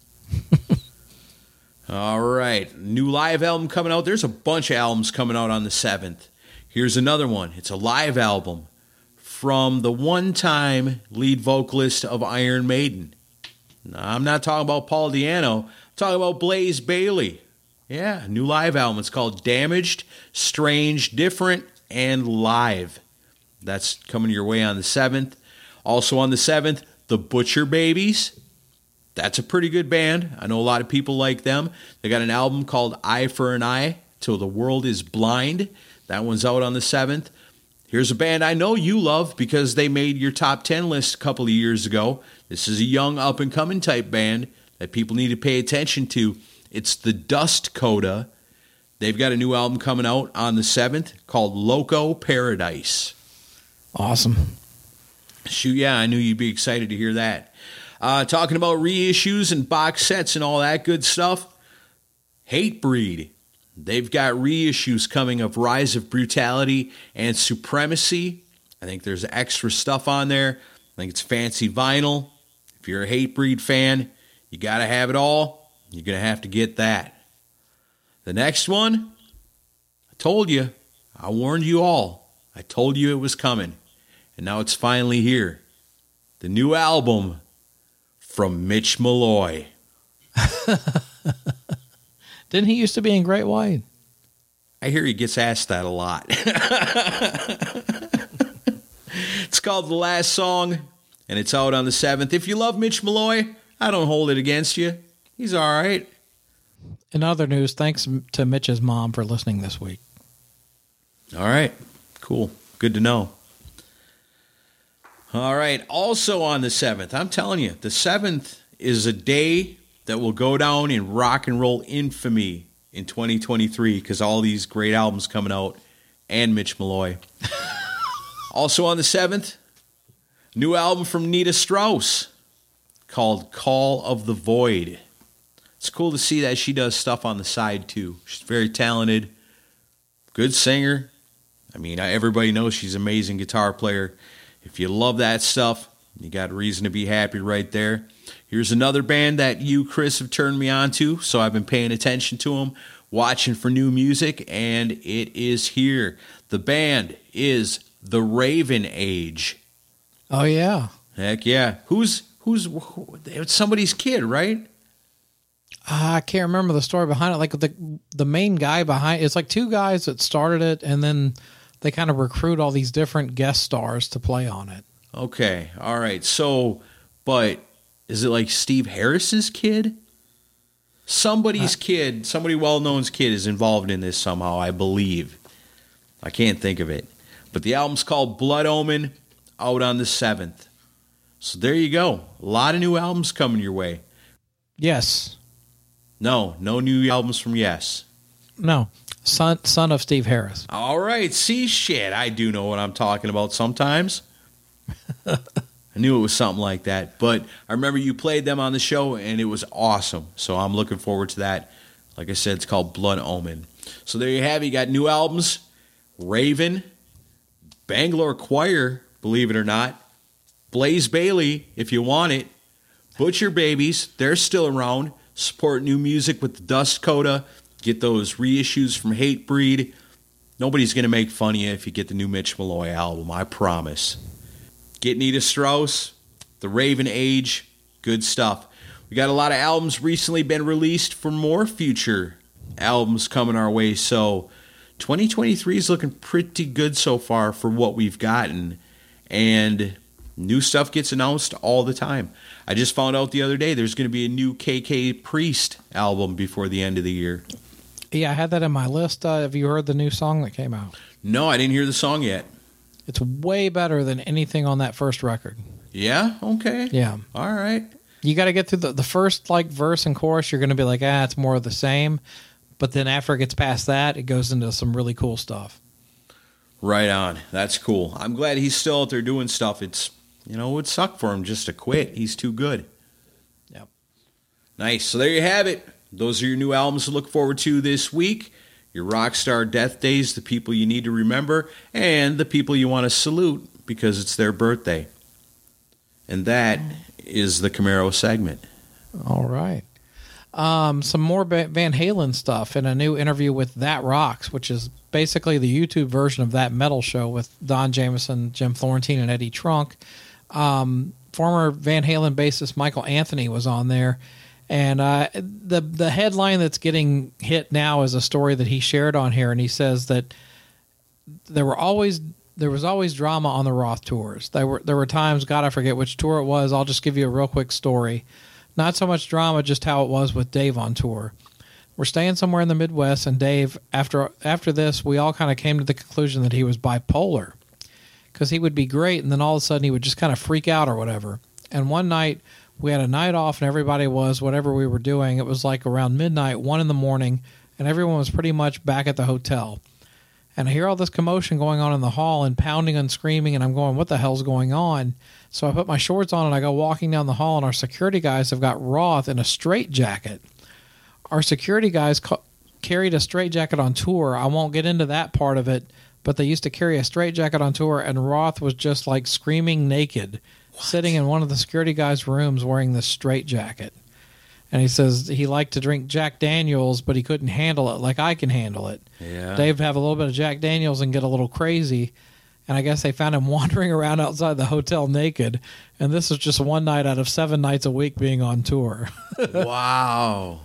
All right, new live album coming out. There's a bunch of albums coming out on the 7th. Here's another one. It's a live album from the one-time lead vocalist of Iron Maiden. Now, I'm not talking about Paul Di'Anno. I'm talking about Blaze Bayley. Yeah, new live album. It's called Damaged, Strange, Different, and Live. That's coming your way on the 7th. Also on the 7th, the Butcher Babies. That's a pretty good band. I know a lot of people like them. They got an album called Eye for an Eye, Till the World is Blind. That one's out on the 7th. Here's a band I know you love because they made your top 10 list a couple of years ago. This is a young up-and-coming type band that people need to pay attention to. It's the Dust Coda. They've got a new album coming out on the 7th called Loco Paradise. Awesome. Shoot, yeah, I knew you'd be excited to hear that. Talking about reissues and box sets and all that good stuff, Hatebreed. They've got reissues coming of Rise of Brutality and Supremacy. I think there's extra stuff on there. I think it's fancy vinyl. If you're a Hatebreed fan, you got to have it all. You're going to have to get that. The next one, I told you. I warned you all. I told you it was coming. And now it's finally here. The new album from Mitch Malloy. Didn't he used to be in Great White? I hear he gets asked that a lot. It's called The Last Song, and it's out on the 7th. If you love Mitch Malloy, I don't hold it against you. He's all right. In other news, thanks to Mitch's mom for listening this week. All right. Cool. Good to know. All right. Also on the 7th, I'm telling you, the 7th is a day that will go down in rock and roll infamy in 2023 because all these great albums coming out and Mitch Malloy. Also on the 7th, new album from Nita Strauss called Call of the Void. It's cool to see that she does stuff on the side too. She's very talented, good singer. I mean, everybody knows she's an amazing guitar player. If you love that stuff, you got a reason to be happy right there. Here's another band that you, Chris, have turned me on to, so I've been paying attention to them, watching for new music, and it is here. The band is The Raven Age. Oh, yeah. Heck yeah. Who's it's somebody's kid, right? I can't remember the story behind it. Like the main guy behind it's like two guys that started it, and then they kind of recruit all these different guest stars to play on it. Okay. All right. So, but is it like Steve Harris's kid? Somebody's kid, somebody well-known's kid is involved in this somehow, I believe. I can't think of it. But the album's called Blood Omen, out on the 7th. So there you go. A lot of new albums coming your way. Yes. No new albums from Yes. No. Son of Steve Harris. All right. See, shit, I do know what I'm talking about sometimes. I knew it was something like that. But I remember you played them on the show, and it was awesome. So I'm looking forward to that. Like I said, it's called Blood Omen. So there you have it. You got new albums. Raven, Bangalore Choir, believe it or not. Blaze Bayley, if you want it. Butcher Babies, they're still around. Support new music with the Dust Coda. Get those reissues from Hatebreed. Nobody's going to make fun of you if you get the new Mitch Malloy album, I promise. Get Nita Strauss, The Raven Age, good stuff. We got a lot of albums recently been released for more future albums coming our way, so 2023 is looking pretty good so far for what we've gotten, and new stuff gets announced all the time. I just found out the other day there's going to be a new KK Priest album before the end of the year. Yeah, I had that in my list. Have you heard the new song that came out? No, I didn't hear the song yet. It's way better than anything on that first record. Yeah? Okay. Yeah. All right. You got to get through the first like verse and chorus. You're going to be like, it's more of the same. But then after it gets past that, it goes into some really cool stuff. Right on. That's cool. I'm glad he's still out there doing stuff. It's, it would suck for him just to quit. He's too good. Yep. Nice. So there you have it. Those are your new albums to look forward to this week. Your Rockstar Death Days, the people you need to remember, and the people you want to salute because it's their birthday. And that is the Camaro segment. All right. Some more Van Halen stuff in a new interview with That Rocks, which is basically the YouTube version of That Metal Show with Don Jamieson, Jim Florentine, and Eddie Trunk. Former Van Halen bassist Michael Anthony was on there. And the headline that's getting hit now is a story that he shared on here, and he says that there was always drama on the Roth tours. There were times, God, I forget which tour it was. I'll just give you a real quick story. Not so much drama, just how it was with Dave on tour. We're staying somewhere in the Midwest, and Dave, after this, we all kind of came to the conclusion that he was bipolar, because he would be great, and then all of a sudden he would just kind of freak out or whatever. And one night, we had a night off, and everybody was, whatever we were doing, it was like around midnight, 1 a.m, and everyone was pretty much back at the hotel. And I hear all this commotion going on in the hall and pounding and screaming, and I'm going, what the hell's going on? So I put my shorts on, and I go walking down the hall, and our security guys have got Roth in a straitjacket. Our security guys carried a straitjacket on tour. I won't get into that part of it, but they used to carry a straitjacket on tour, and Roth was just like screaming naked. Sitting in one of the security guys' rooms wearing this straitjacket. And he says he liked to drink Jack Daniels, but he couldn't handle it like I can handle it. Yeah. Dave would have a little bit of Jack Daniels and get a little crazy. And I guess they found him wandering around outside the hotel naked. And this was just one night out of 7 nights a week being on tour. Wow.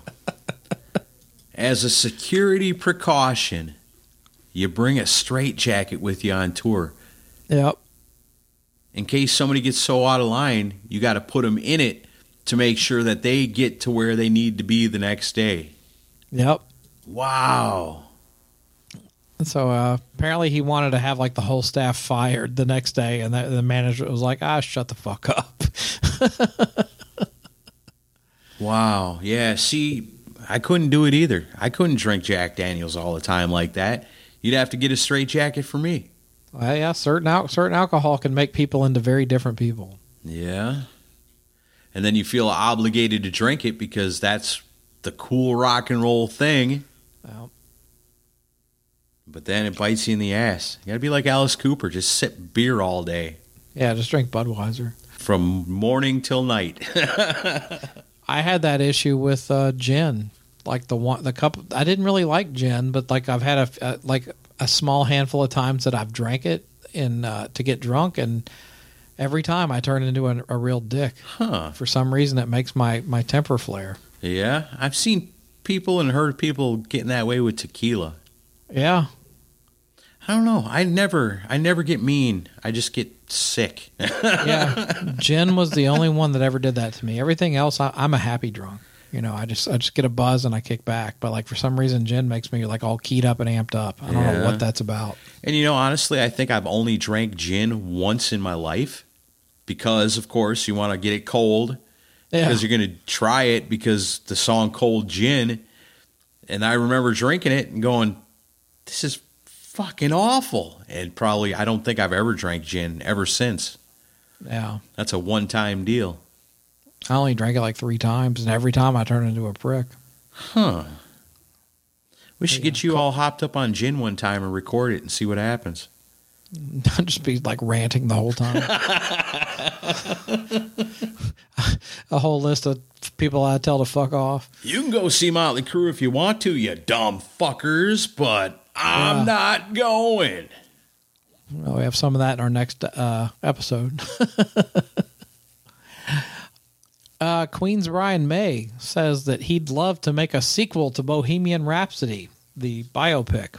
As a security precaution, you bring a straitjacket with you on tour. Yep. In case somebody gets so out of line, you got to put them in it to make sure that they get to where they need to be the next day. Yep. Wow. So apparently he wanted to have like the whole staff fired the next day, and the manager was like, shut the fuck up. Wow. Yeah, see, I couldn't do it either. I couldn't drink Jack Daniels all the time like that. You'd have to get a straitjacket for me. Well, yeah, certain alcohol can make people into very different people. Yeah. And then you feel obligated to drink it because that's the cool rock and roll thing. Well, but then it bites you in the ass. You got to be like Alice Cooper. Just sip beer all day. yeah, just drink Budweiser. From morning till night. I had that issue with gin. Like the cup. I didn't really like gin, but like I've had a small handful of times that I've drank it to get drunk, and every time I turn into a real dick. Huh. For some reason, it makes my temper flare. Yeah. I've seen people and heard people getting that way with tequila. Yeah. I don't know. I never get mean. I just get sick. Yeah. Gin was the only one that ever did that to me. Everything else, I'm a happy drunk. You know, I just get a buzz and I kick back. But like for some reason, gin makes me like all keyed up and amped up. I don't know what that's about. And honestly, I think I've only drank gin once in my life because, of course, you want to get it cold. Yeah. Because you're going to try it because the song Cold Gin. And I remember drinking it and going, this is fucking awful. And probably I don't think I've ever drank gin ever since. Yeah. That's a one-time deal. I only drank it like 3 times, and every time I turn into a prick. Huh. We should get you all hopped up on gin one time and record it and see what happens. I'd just be like ranting the whole time. A whole list of people I tell to fuck off. You can go see Motley Crue if you want to, you dumb fuckers, but I'm not going. Well, we have some of that in our next episode. Queen's Brian May says that he'd love to make a sequel to Bohemian Rhapsody, the biopic.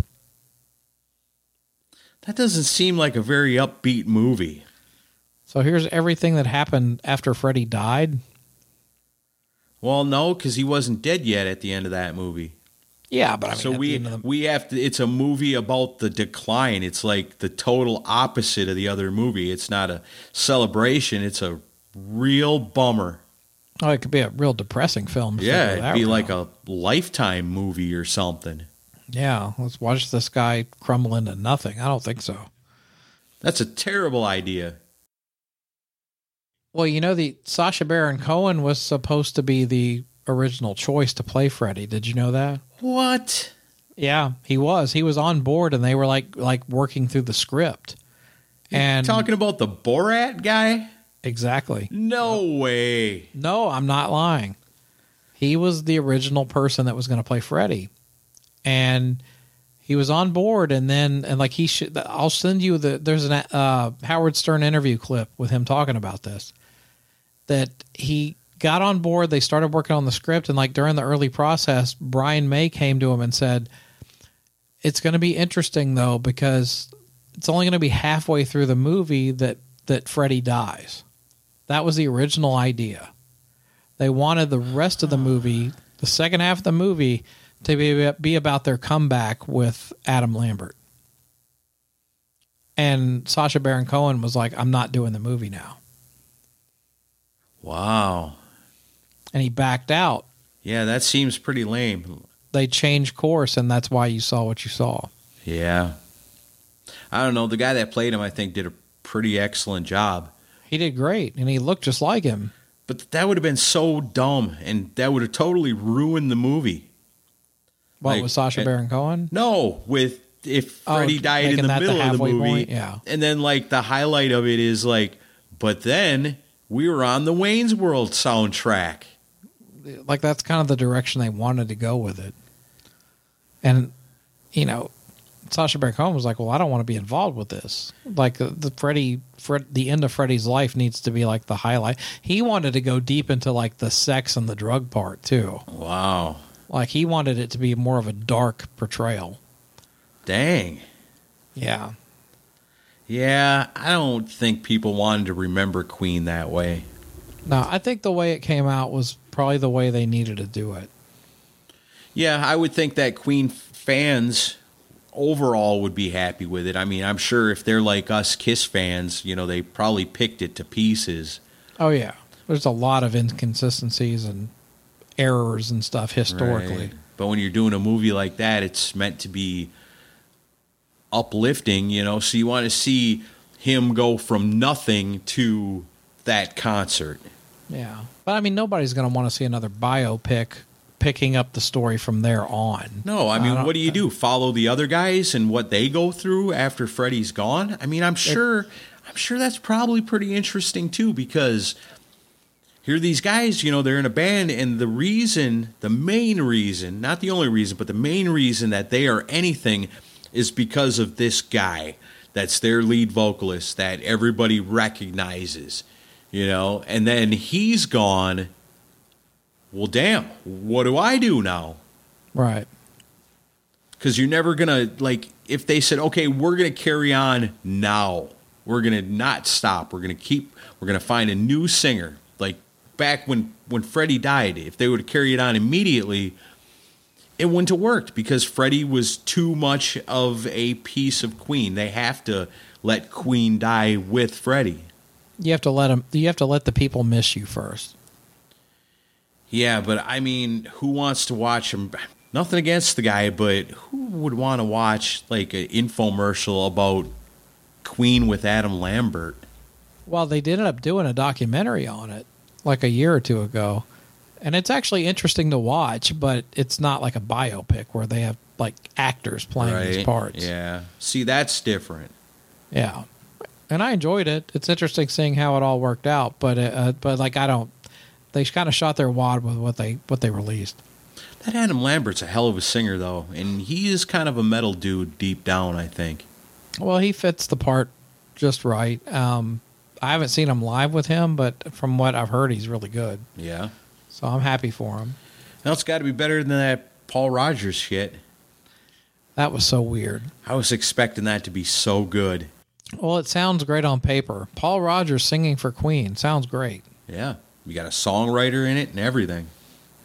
That doesn't seem like a very upbeat movie. So here's everything that happened after Freddie died. Well, no, because he wasn't dead yet at the end of that movie. Yeah, but I mean, So we have to. It's a movie about the decline. It's like the total opposite of the other movie. It's not a celebration. It's a real bummer. Oh, it could be a real depressing film. Yeah, it'd be like a Lifetime movie or something. Yeah, let's watch this guy crumble into nothing. I don't think so. That's a terrible idea. Well, the Sacha Baron Cohen was supposed to be the original choice to play Freddy. Did you know that? What? Yeah, he was. He was on board, and they were like working through the script. And talking about the Borat guy? Exactly. No way. No, I'm not lying. He was the original person that was going to play Freddy, and he was on board. And he should. I'll send you there's an Howard Stern interview clip with him talking about this. That he got on board. They started working on the script, and during the early process, Brian May came to him and said, "It's going to be interesting though, because it's only going to be halfway through the movie that Freddy dies." That was the original idea. They wanted the rest of the movie, the second half of the movie, to be about their comeback with Adam Lambert. And Sacha Baron Cohen was like, "I'm not doing the movie now." Wow. And he backed out. Yeah, that seems pretty lame. They changed course, and that's why you saw what you saw. Yeah. I don't know. The guy that played him, I think, did a pretty excellent job. He did great, and he looked just like him. But that would have been so dumb, and that would have totally ruined the movie. What, with Sacha Baron Cohen? No, if Freddy died in the middle of the movie. Point? Yeah. And then, the highlight of it is, but then we were on the Wayne's World soundtrack. That's kind of the direction they wanted to go with it. And, Sacha Baron Cohen was like, "Well, I don't want to be involved with this. The end of Freddy's life needs to be the highlight." He wanted to go deep into the sex and the drug part too. Wow. He wanted it to be more of a dark portrayal. Dang. Yeah. Yeah, I don't think people wanted to remember Queen that way. No, I think the way it came out was probably the way they needed to do it. Yeah, I would think that Queen fans overall would be happy with it. I mean, I'm sure if they're like us Kiss fans, they probably picked it to pieces. Oh, yeah. There's a lot of inconsistencies and errors and stuff historically. Right. But when you're doing a movie like that, it's meant to be uplifting, so you want to see him go from nothing to that concert. Yeah. But I mean, nobody's going to want to see another biopic picking up the story from there on. No, I mean, what do? Follow the other guys and what they go through after Freddy's gone? I mean, I'm sure that's probably pretty interesting too, because here are these guys, they're in a band, and the main reason, not the only reason, but the main reason that they are anything is because of this guy that's their lead vocalist that everybody recognizes, and then he's gone. Well, damn, what do I do now? Right. Because you're never going to, if they said, okay, we're going to carry on now. We're going to not stop. We're going to find a new singer. Back when Freddie died, if they would have carried on immediately, it wouldn't have worked because Freddie was too much of a piece of Queen. They have to let Queen die with Freddie. You have to let the people miss you first. Yeah, but I mean, who wants to watch him? Nothing against the guy, but who would want to watch an infomercial about Queen with Adam Lambert? Well, they ended up doing a documentary on it a year or two ago, and it's actually interesting to watch, but it's not like a biopic where they have actors playing these parts. Yeah. See, that's different. Yeah. And I enjoyed it. It's interesting seeing how it all worked out, but they kind of shot their wad with what they released. That Adam Lambert's a hell of a singer, though, and he is kind of a metal dude deep down, I think. Well, he fits the part just right. I haven't seen him live with him, but from what I've heard, he's really good. Yeah. So I'm happy for him. Well, it's got to be better than that Paul Rogers shit. That was so weird. I was expecting that to be so good. Well, it sounds great on paper. Paul Rogers singing for Queen sounds great. Yeah. You got a songwriter in it and everything.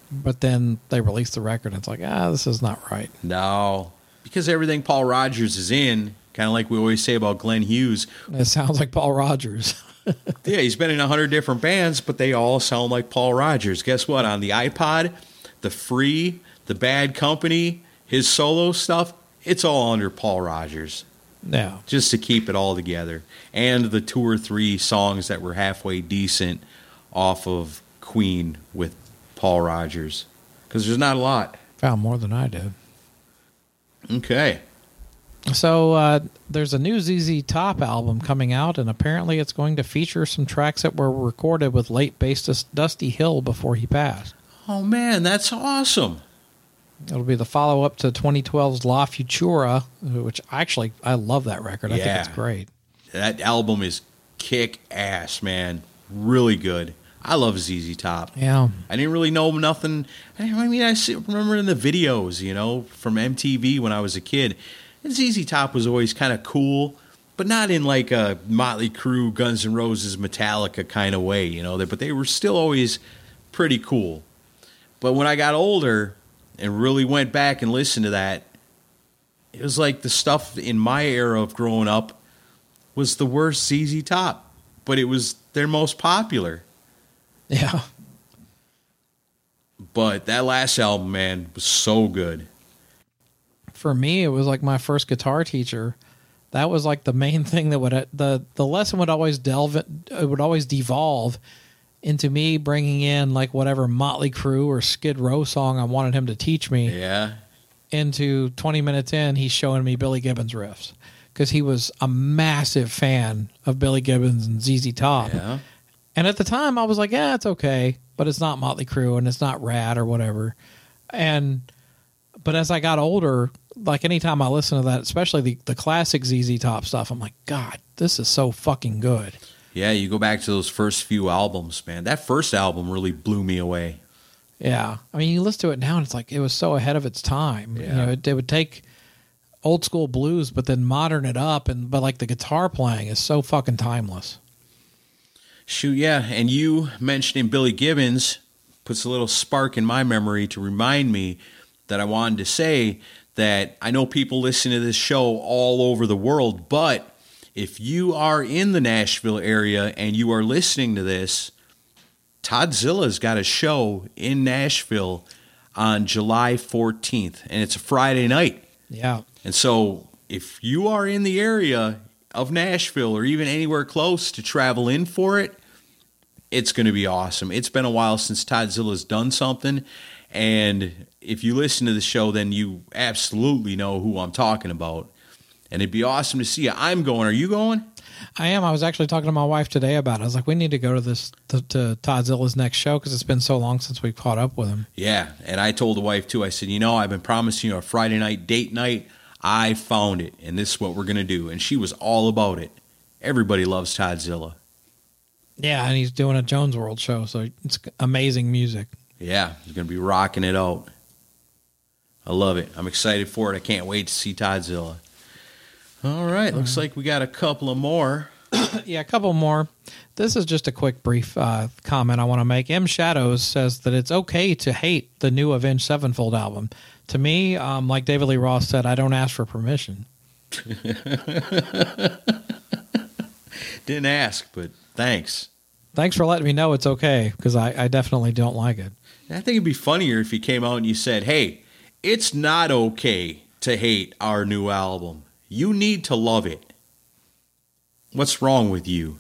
but then they released the record and it's like, this is not right. No, because everything Paul Rodgers is in, kind of like we always say about Glenn Hughes. It sounds like Paul Rodgers. Yeah, he's been in 100 different bands, but they all sound like Paul Rodgers. Guess what? On the iPod, the Free, the Bad Company, his solo stuff, it's all under Paul Rodgers. Yeah. Just to keep it all together. And the 2 or 3 songs that were halfway decent off of Queen with Paul Rodgers. Because there's not a lot. Found more than I did. Okay. So there's a new ZZ Top album coming out, and apparently it's going to feature some tracks that were recorded with late bassist Dusty Hill before he passed. Oh, man, that's awesome. It'll be the follow-up to 2012's La Futura, which I love that record. I think it's great. That album is kick-ass, man. Really good. I love ZZ Top. Yeah. I didn't really know nothing. I remember in the videos, from MTV when I was a kid. And ZZ Top was always kind of cool, but not in like a Motley Crue, Guns N' Roses, Metallica kind of way, But they were still always pretty cool. But when I got older and really went back and listened to that, it was like the stuff in my era of growing up was the worst ZZ Top, but it was their most popular. Yeah. But that last album, man, was so good. For me, it was like my first guitar teacher. That was like the main thing that would the lesson would always devolve into me bringing in like whatever Motley Crue or Skid Row song I wanted him to teach me. Yeah. Into 20 minutes in, he's showing me Billy Gibbons riffs because he was a massive fan of Billy Gibbons and ZZ Top. Yeah. And at the time, I was like, yeah, it's okay, but it's not Motley Crue and it's not Rad or whatever. But as I got older, like anytime I listen to that, especially the classic ZZ Top stuff, I'm like, God, this is so fucking good. Yeah, you go back to those first few albums, man. That first album really blew me away. Yeah. I mean, you listen to it now and it's like it was so ahead of its time. Yeah. It would take old school blues, but then modern it up. But like the guitar playing is so fucking timeless. Shoot, yeah. And you mentioning Billy Gibbons puts a little spark in my memory to remind me that I wanted to say that I know people listen to this show all over the world, but if you are in the Nashville area and you are listening to this, Toddzilla's got a show in Nashville on July 14th, and it's a Friday night. Yeah. And so if you are in the area of Nashville or even anywhere close to travel in for it, it's going to be awesome. It's been a while since Toddzilla's done something, and if you listen to the show, then you absolutely know who I'm talking about. And it'd be awesome to see you. I'm going. Are you going? I am. I was actually talking to my wife today about it. I was like, we need to go to to Toddzilla's next show because it's been so long since we caught up with him. Yeah, and I told the wife, too. I said, I've been promising you a Friday night date night. I found it, and this is what we're going to do. And she was all about it. Everybody loves Toddzilla. Yeah, and he's doing a Jones World show, so it's amazing music. Yeah, he's going to be rocking it out. I love it. I'm excited for it. I can't wait to see Toddzilla. All right, looks like we got a couple of more. Yeah, a couple more. This is just a quick, brief comment I want to make. M. Shadows says that it's okay to hate the new Avenged Sevenfold album. To me, like David Lee Roth said, I don't ask for permission. Didn't ask, but thanks. Thanks for letting me know it's okay, because I definitely don't like it. I think it'd be funnier if you came out and you said, hey, it's not okay to hate our new album. You need to love it. What's wrong with you?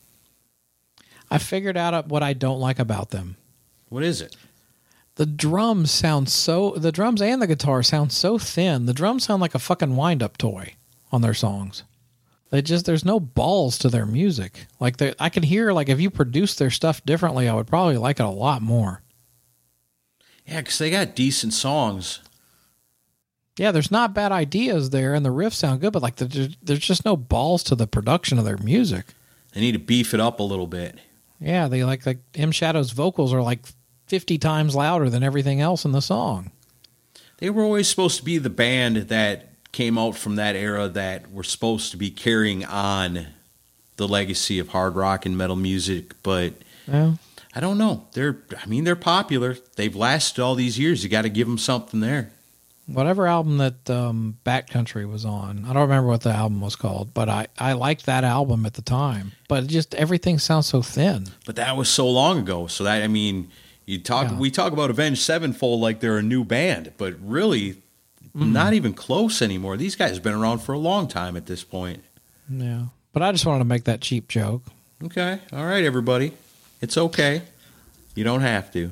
I figured out what I don't like about them. What is it? The drums and the guitar sound so thin. The drums sound like a fucking wind-up toy on their songs. There's no balls to their music. Like I can hear, like, if you produce their stuff differently, I would probably like it a lot more. Yeah, because they got decent songs. Yeah, there's not bad ideas there, and the riffs sound good, but like there's just no balls to the production of their music. They need to beef it up a little bit. Yeah, they like M. Shadow's vocals are like 50 times louder than everything else in the song. They were always supposed to be the band that came out from that era that were supposed to be carrying on the legacy of hard rock and metal music, but yeah. I don't know. They're popular. They've lasted all these years. You got to give them something there. Whatever album that Backcountry was on, I don't remember what the album was called, but I liked that album at the time. But just everything sounds so thin. But that was so long ago. So that, I mean, we talk about Avenged Sevenfold like they're a new band, but really not even close anymore. These guys have been around for a long time at this point. Yeah. But I just wanted to make that cheap joke. Okay. All right, everybody. It's okay. You don't have to.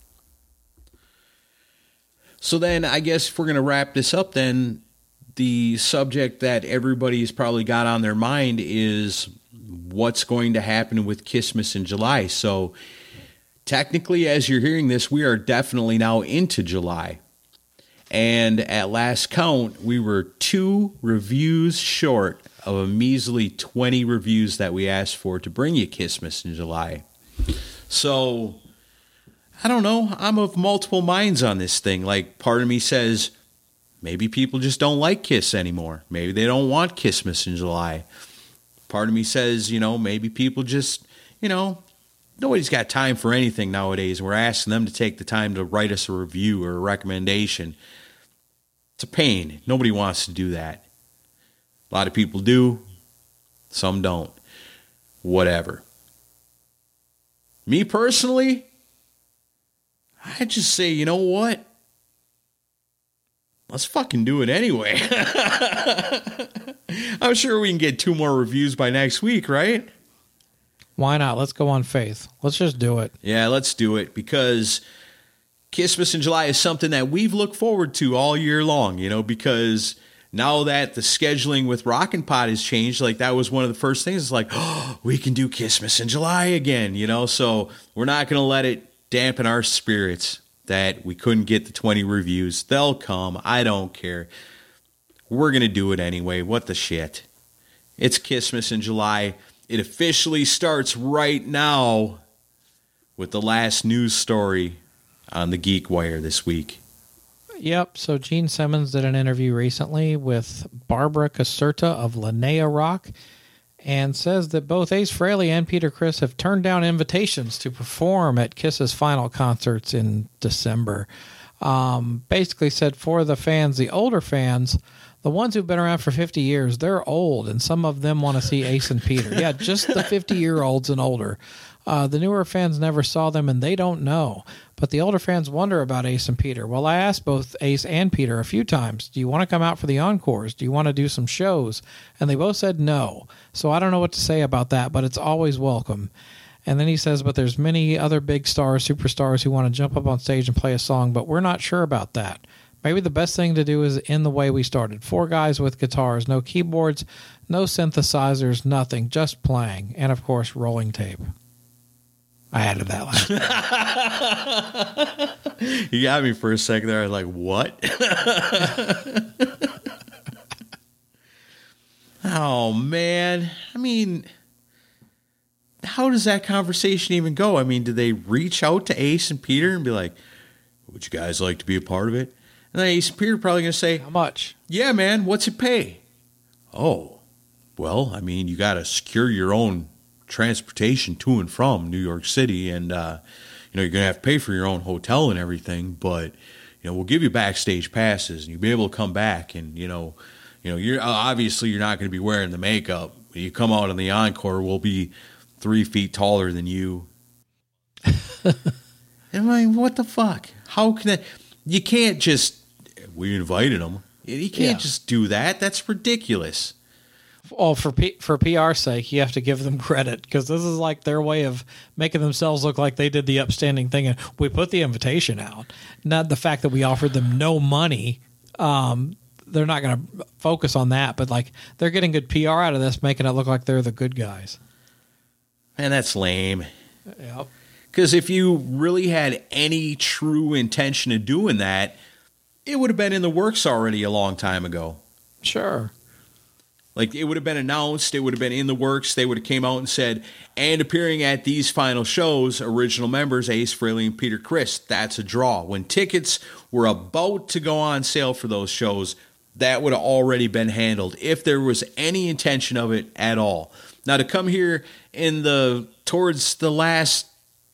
So then I guess if we're going to wrap this up, then the subject that everybody's probably got on their mind is what's going to happen with Kissmas in July. So technically, as you're hearing this, we are definitely now into July. And at last count, we were 2 reviews short of a measly 20 reviews that we asked for to bring you Kissmas in July. So I don't know. I'm of multiple minds on this thing. Like, part of me says maybe people just don't like Kiss anymore. Maybe they don't want Kissmas in July. Part of me says, maybe people just, nobody's got time for anything nowadays. We're asking them to take the time to write us a review or a recommendation. It's a pain. Nobody wants to do that. A lot of people do. Some don't. Whatever. Me personally, I just say, you know what? Let's fucking do it anyway. I'm sure we can get 2 more reviews by next week, right? Why not? Let's go on faith. Let's just do it. Yeah, let's do it, because Kissmas in July is something that we've looked forward to all year long, because now that the scheduling with Rockin' Pod has changed, like, that was one of the first things. It's like, oh, we can do Kissmas in July again, so we're not going to let it dampen our spirits that we couldn't get the 20 reviews. They'll come. I don't care. We're going to do it anyway. What the shit? It's Kissmas in July. It officially starts right now with the last news story on the Geek Wire this week. Yep. So Gene Simmons did an interview recently with Barbara Caserta of Linnea Rock, and says that both Ace Frehley and Peter Criss have turned down invitations to perform at Kiss's final concerts in December. Basically said for the fans, the older fans, the ones who've been around for 50 years, they're old, and some of them want to see Ace and Peter. Yeah, just the 50-year-olds and older. The newer fans never saw them, and they don't know. But the older fans wonder about Ace and Peter. Well, I asked both Ace and Peter a few times, do you want to come out for the encores? Do you want to do some shows? And they both said no. So I don't know what to say about that, but it's always welcome. And then he says, but there's many other big stars, superstars who want to jump up on stage and play a song, but we're not sure about that. Maybe the best thing to do is end the way we started. 4 guys with guitars, no keyboards, no synthesizers, nothing, just playing. And, of course, rolling tape. I added that line. You got me for a second there. I was like, what? Oh, man. I mean, how does that conversation even go? I mean, do they reach out to Ace and Peter and be like, would you guys like to be a part of it? And then Ace and Peter are probably going to say, how much? Yeah, man, what's it pay? Oh, well, I mean, you got to secure your own transportation to and from New York City, and you're going to have to pay for your own hotel and everything, but we'll give you backstage passes and you'll be able to come back, and you're obviously you're not going to be wearing the makeup. When you come out on the encore, we'll be 3 feet taller than you. And I mean, what the fuck? How can that? You can't just, we invited them. You can't just do that. That's ridiculous. Well, for PR's sake, you have to give them credit, because this is like their way of making themselves look like they did the upstanding thing. And we put the invitation out, not the fact that we offered them no money. They're not going to focus on that, but like they're getting good PR out of this, making it look like they're the good guys. Man, that's lame. Yep. Because if you really had any true intention of doing that, it would have been in the works already a long time ago. Sure. Like, it would have been announced, it would have been in the works, they would have came out and said, and appearing at these final shows, original members, Ace Frehley and Peter Criss. That's a draw. When tickets were about to go on sale for those shows, that would have already been handled, if there was any intention of it at all. Now, to come here towards the last,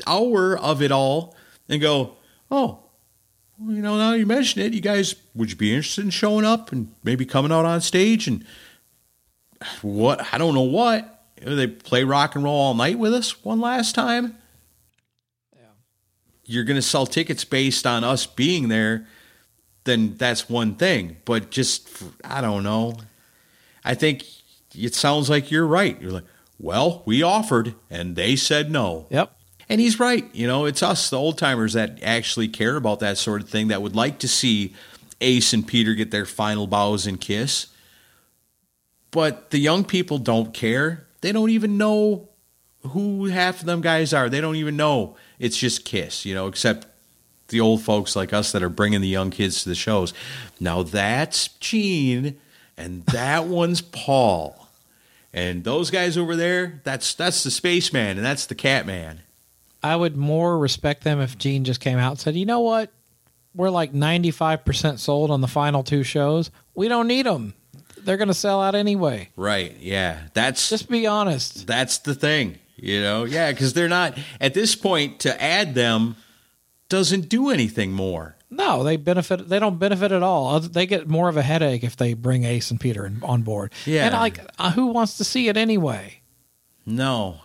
hour of it all and go, oh, well, now you mention it, you guys, would you be interested in showing up and maybe coming out on stage and what? I don't know what. They play Rock and Roll All Night with us one last time? Yeah. You're going to sell tickets based on us being there, then that's one thing. But just, I don't know. I think it sounds like you're right. You're like, well, we offered and they said no. Yep. And he's right. It's us, the old timers, that actually care about that sort of thing, that would like to see Ace and Peter get their final bows and kiss. But the young people don't care. They don't even know who half of them guys are. They don't even know. It's just Kiss, except the old folks like us that are bringing the young kids to the shows. Now that's Gene, and that one's Paul. And those guys over there, that's the Spaceman, and that's the Catman. I would more respect them if Gene just came out and said, you know what? We're like 95% sold on the final 2 shows. We don't need them. They're going to sell out anyway. Right, yeah. Just be honest. That's the thing, Yeah, because they're not, at this point, to add them doesn't do anything more. No, they don't benefit at all. They get more of a headache if they bring Ace and Peter on board. Yeah. And who wants to see it anyway? No.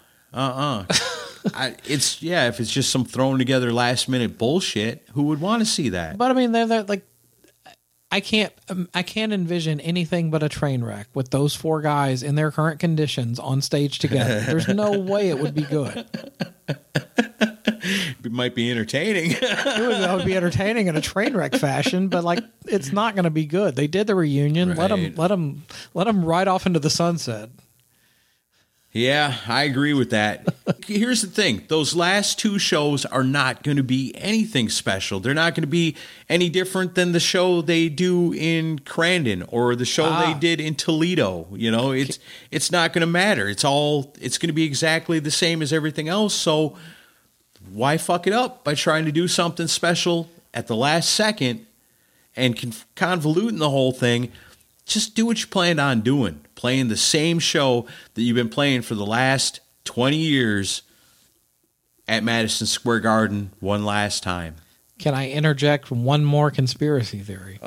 If it's just some thrown together last minute bullshit, who would want to see that? But I mean, they're like, I can't envision anything but a train wreck with those 4 guys in their current conditions on stage together. There's no way it would be good. It might be entertaining. It would be entertaining in a train wreck fashion, but it's not going to be good. They did the reunion. Right. Let them ride off into the sunset. Yeah, I agree with that. Here's the thing. Those last 2 shows are not going to be anything special. They're not going to be any different than the show they do in Crandon or the show they did in Toledo. It's not going to matter. It's going to be exactly the same as everything else. So why fuck it up by trying to do something special at the last second and convoluting the whole thing? Just do what you planned on doing. Playing the same show that you've been playing for the last 20 years at Madison Square Garden one last time. Can I interject one more conspiracy theory?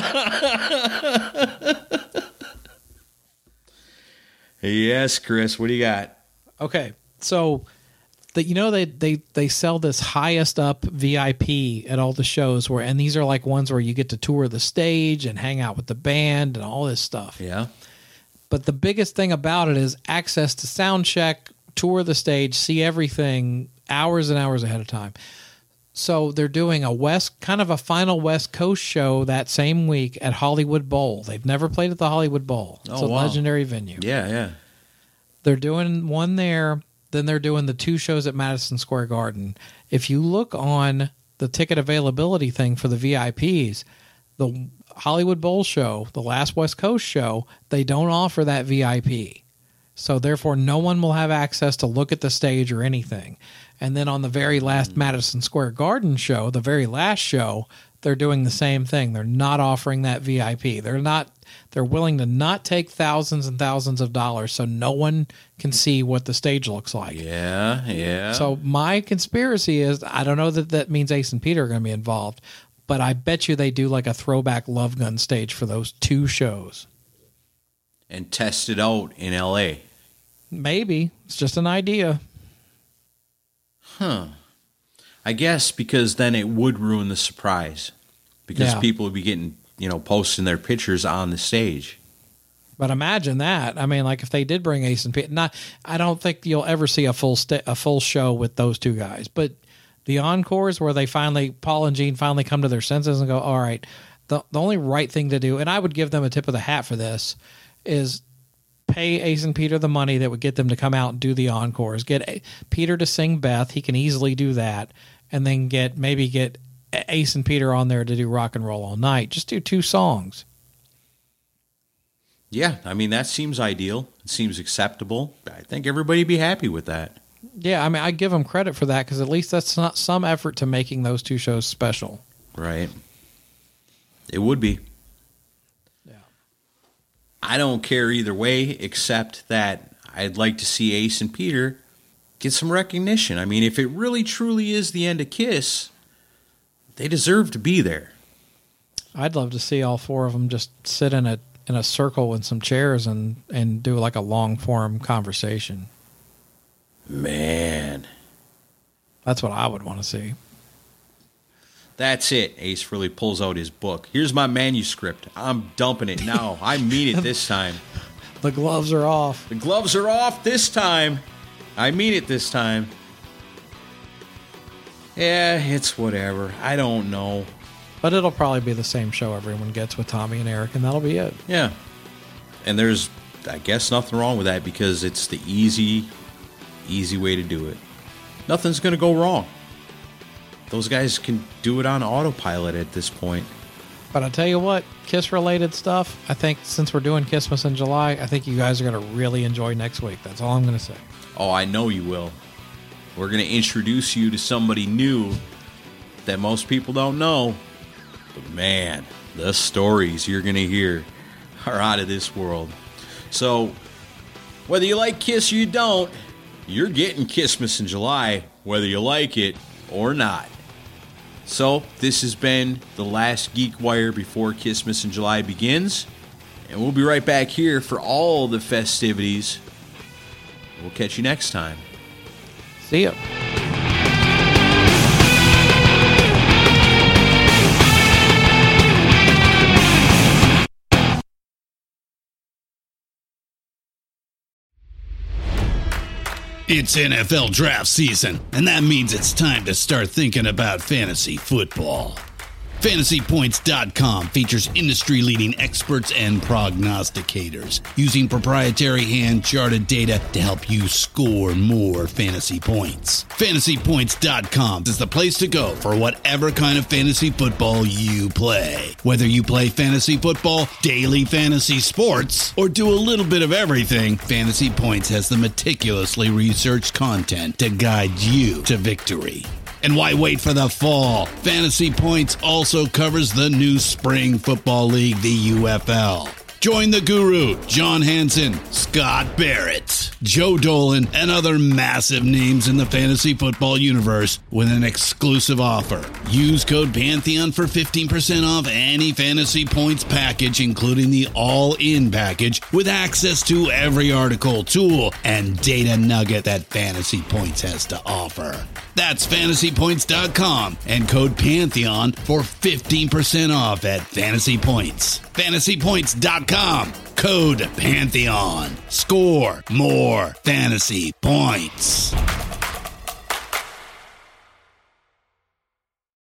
Yes, Chris. What do you got? Okay, so they sell this highest up VIP at all the shows and these are like ones where you get to tour the stage and hang out with the band and all this stuff. Yeah. But the biggest thing about it is access to sound check, tour the stage, see everything hours and hours ahead of time. So they're doing a final West Coast show that same week at Hollywood Bowl. They've never played at the Hollywood Bowl. It's a legendary venue. Yeah, yeah. They're doing one there. Then they're doing the 2 shows at Madison Square Garden. If you look on the ticket availability thing for the VIPs, the Hollywood Bowl show, the last West Coast show, they don't offer that VIP. So therefore, no one will have access to look at the stage or anything. And then on the very last Madison Square Garden show, the very last show, they're doing the same thing. They're not offering that VIP. They're willing to not take thousands and thousands of dollars so no one can see what the stage looks like. Yeah, yeah. So my conspiracy is, I don't know that means Ace and Peter are going to be involved, but I bet you they do like a throwback Love Gun stage for those 2 shows. And test it out in L.A. Maybe. It's just an idea. Huh. I guess because then it would ruin the surprise. Because people would be getting, posting their pictures on the stage. But imagine that. I mean, like if they did bring Ace and Peter, I don't think you'll ever see a full show with those 2 guys. But the encores where Paul and Gene finally come to their senses and go, all right, the only right thing to do, and I would give them a tip of the hat for this, is pay Ace and Peter the money that would get them to come out and do the encores. Get Peter to sing Beth. He can easily do that. And then get Ace and Peter on there to do Rock and Roll All Night. Just do 2 songs. Yeah, I mean, that seems ideal. It seems acceptable. I think everybody would be happy with that. Yeah, I mean, I give them credit for that because at least that's not some effort to making those 2 shows special. Right. It would be. Yeah. I don't care either way, except that I'd like to see Ace and Peter get some recognition. I mean, if it really truly is the end of Kiss, they deserve to be there. I'd love to see all four of them just sit in a circle in some chairs and do like a long form conversation. Man. That's what I would want to see. That's it. Ace really pulls out his book. Here's my manuscript. I'm dumping it now. I mean it this time. The gloves are off. The gloves are off this time. I mean it this time. Yeah, it's whatever. I don't know. But it'll probably be the same show everyone gets with Tommy and Eric, and that'll be it. Yeah. And there's, I guess, nothing wrong with that because it's the easy way to do it. Nothing's going to go wrong. Those guys can do it on autopilot at this point. But I tell you what, Kiss-related stuff, I think since we're doing Kissmas in July, I think you guys are going to really enjoy next week. That's all I'm going to say. Oh, I know you will. We're going to introduce you to somebody new that most people don't know. But man, the stories you're going to hear are out of this world. So, whether you like Kiss or you don't, you're getting Kissmas in July, whether you like it or not. So, this has been the last Geek Wire before Kissmas in July begins. And we'll be right back here for all the festivities. We'll catch you next time. See ya. It's NFL draft season, and that means it's time to start thinking about fantasy football. FantasyPoints.com features industry-leading experts and prognosticators using proprietary hand-charted data to help you score more fantasy points. FantasyPoints.com is the place to go for whatever kind of fantasy football you play. Whether you play fantasy football, daily fantasy sports, or do a little bit of everything, Fantasy Points has the meticulously researched content to guide you to victory. And why wait for the fall? Fantasy Points also covers the new spring football league, the UFL. Join the guru, John Hansen, Scott Barrett, Joe Dolan, and other massive names in the fantasy football universe with an exclusive offer. Use code Pantheon for 15% off any Fantasy Points package, including the all-in package, with access to every article, tool, and data nugget that Fantasy Points has to offer. That's FantasyPoints.com and code Pantheon for 15% off at Fantasy Points. FantasyPoints.com, code Pantheon. Score more fantasy points.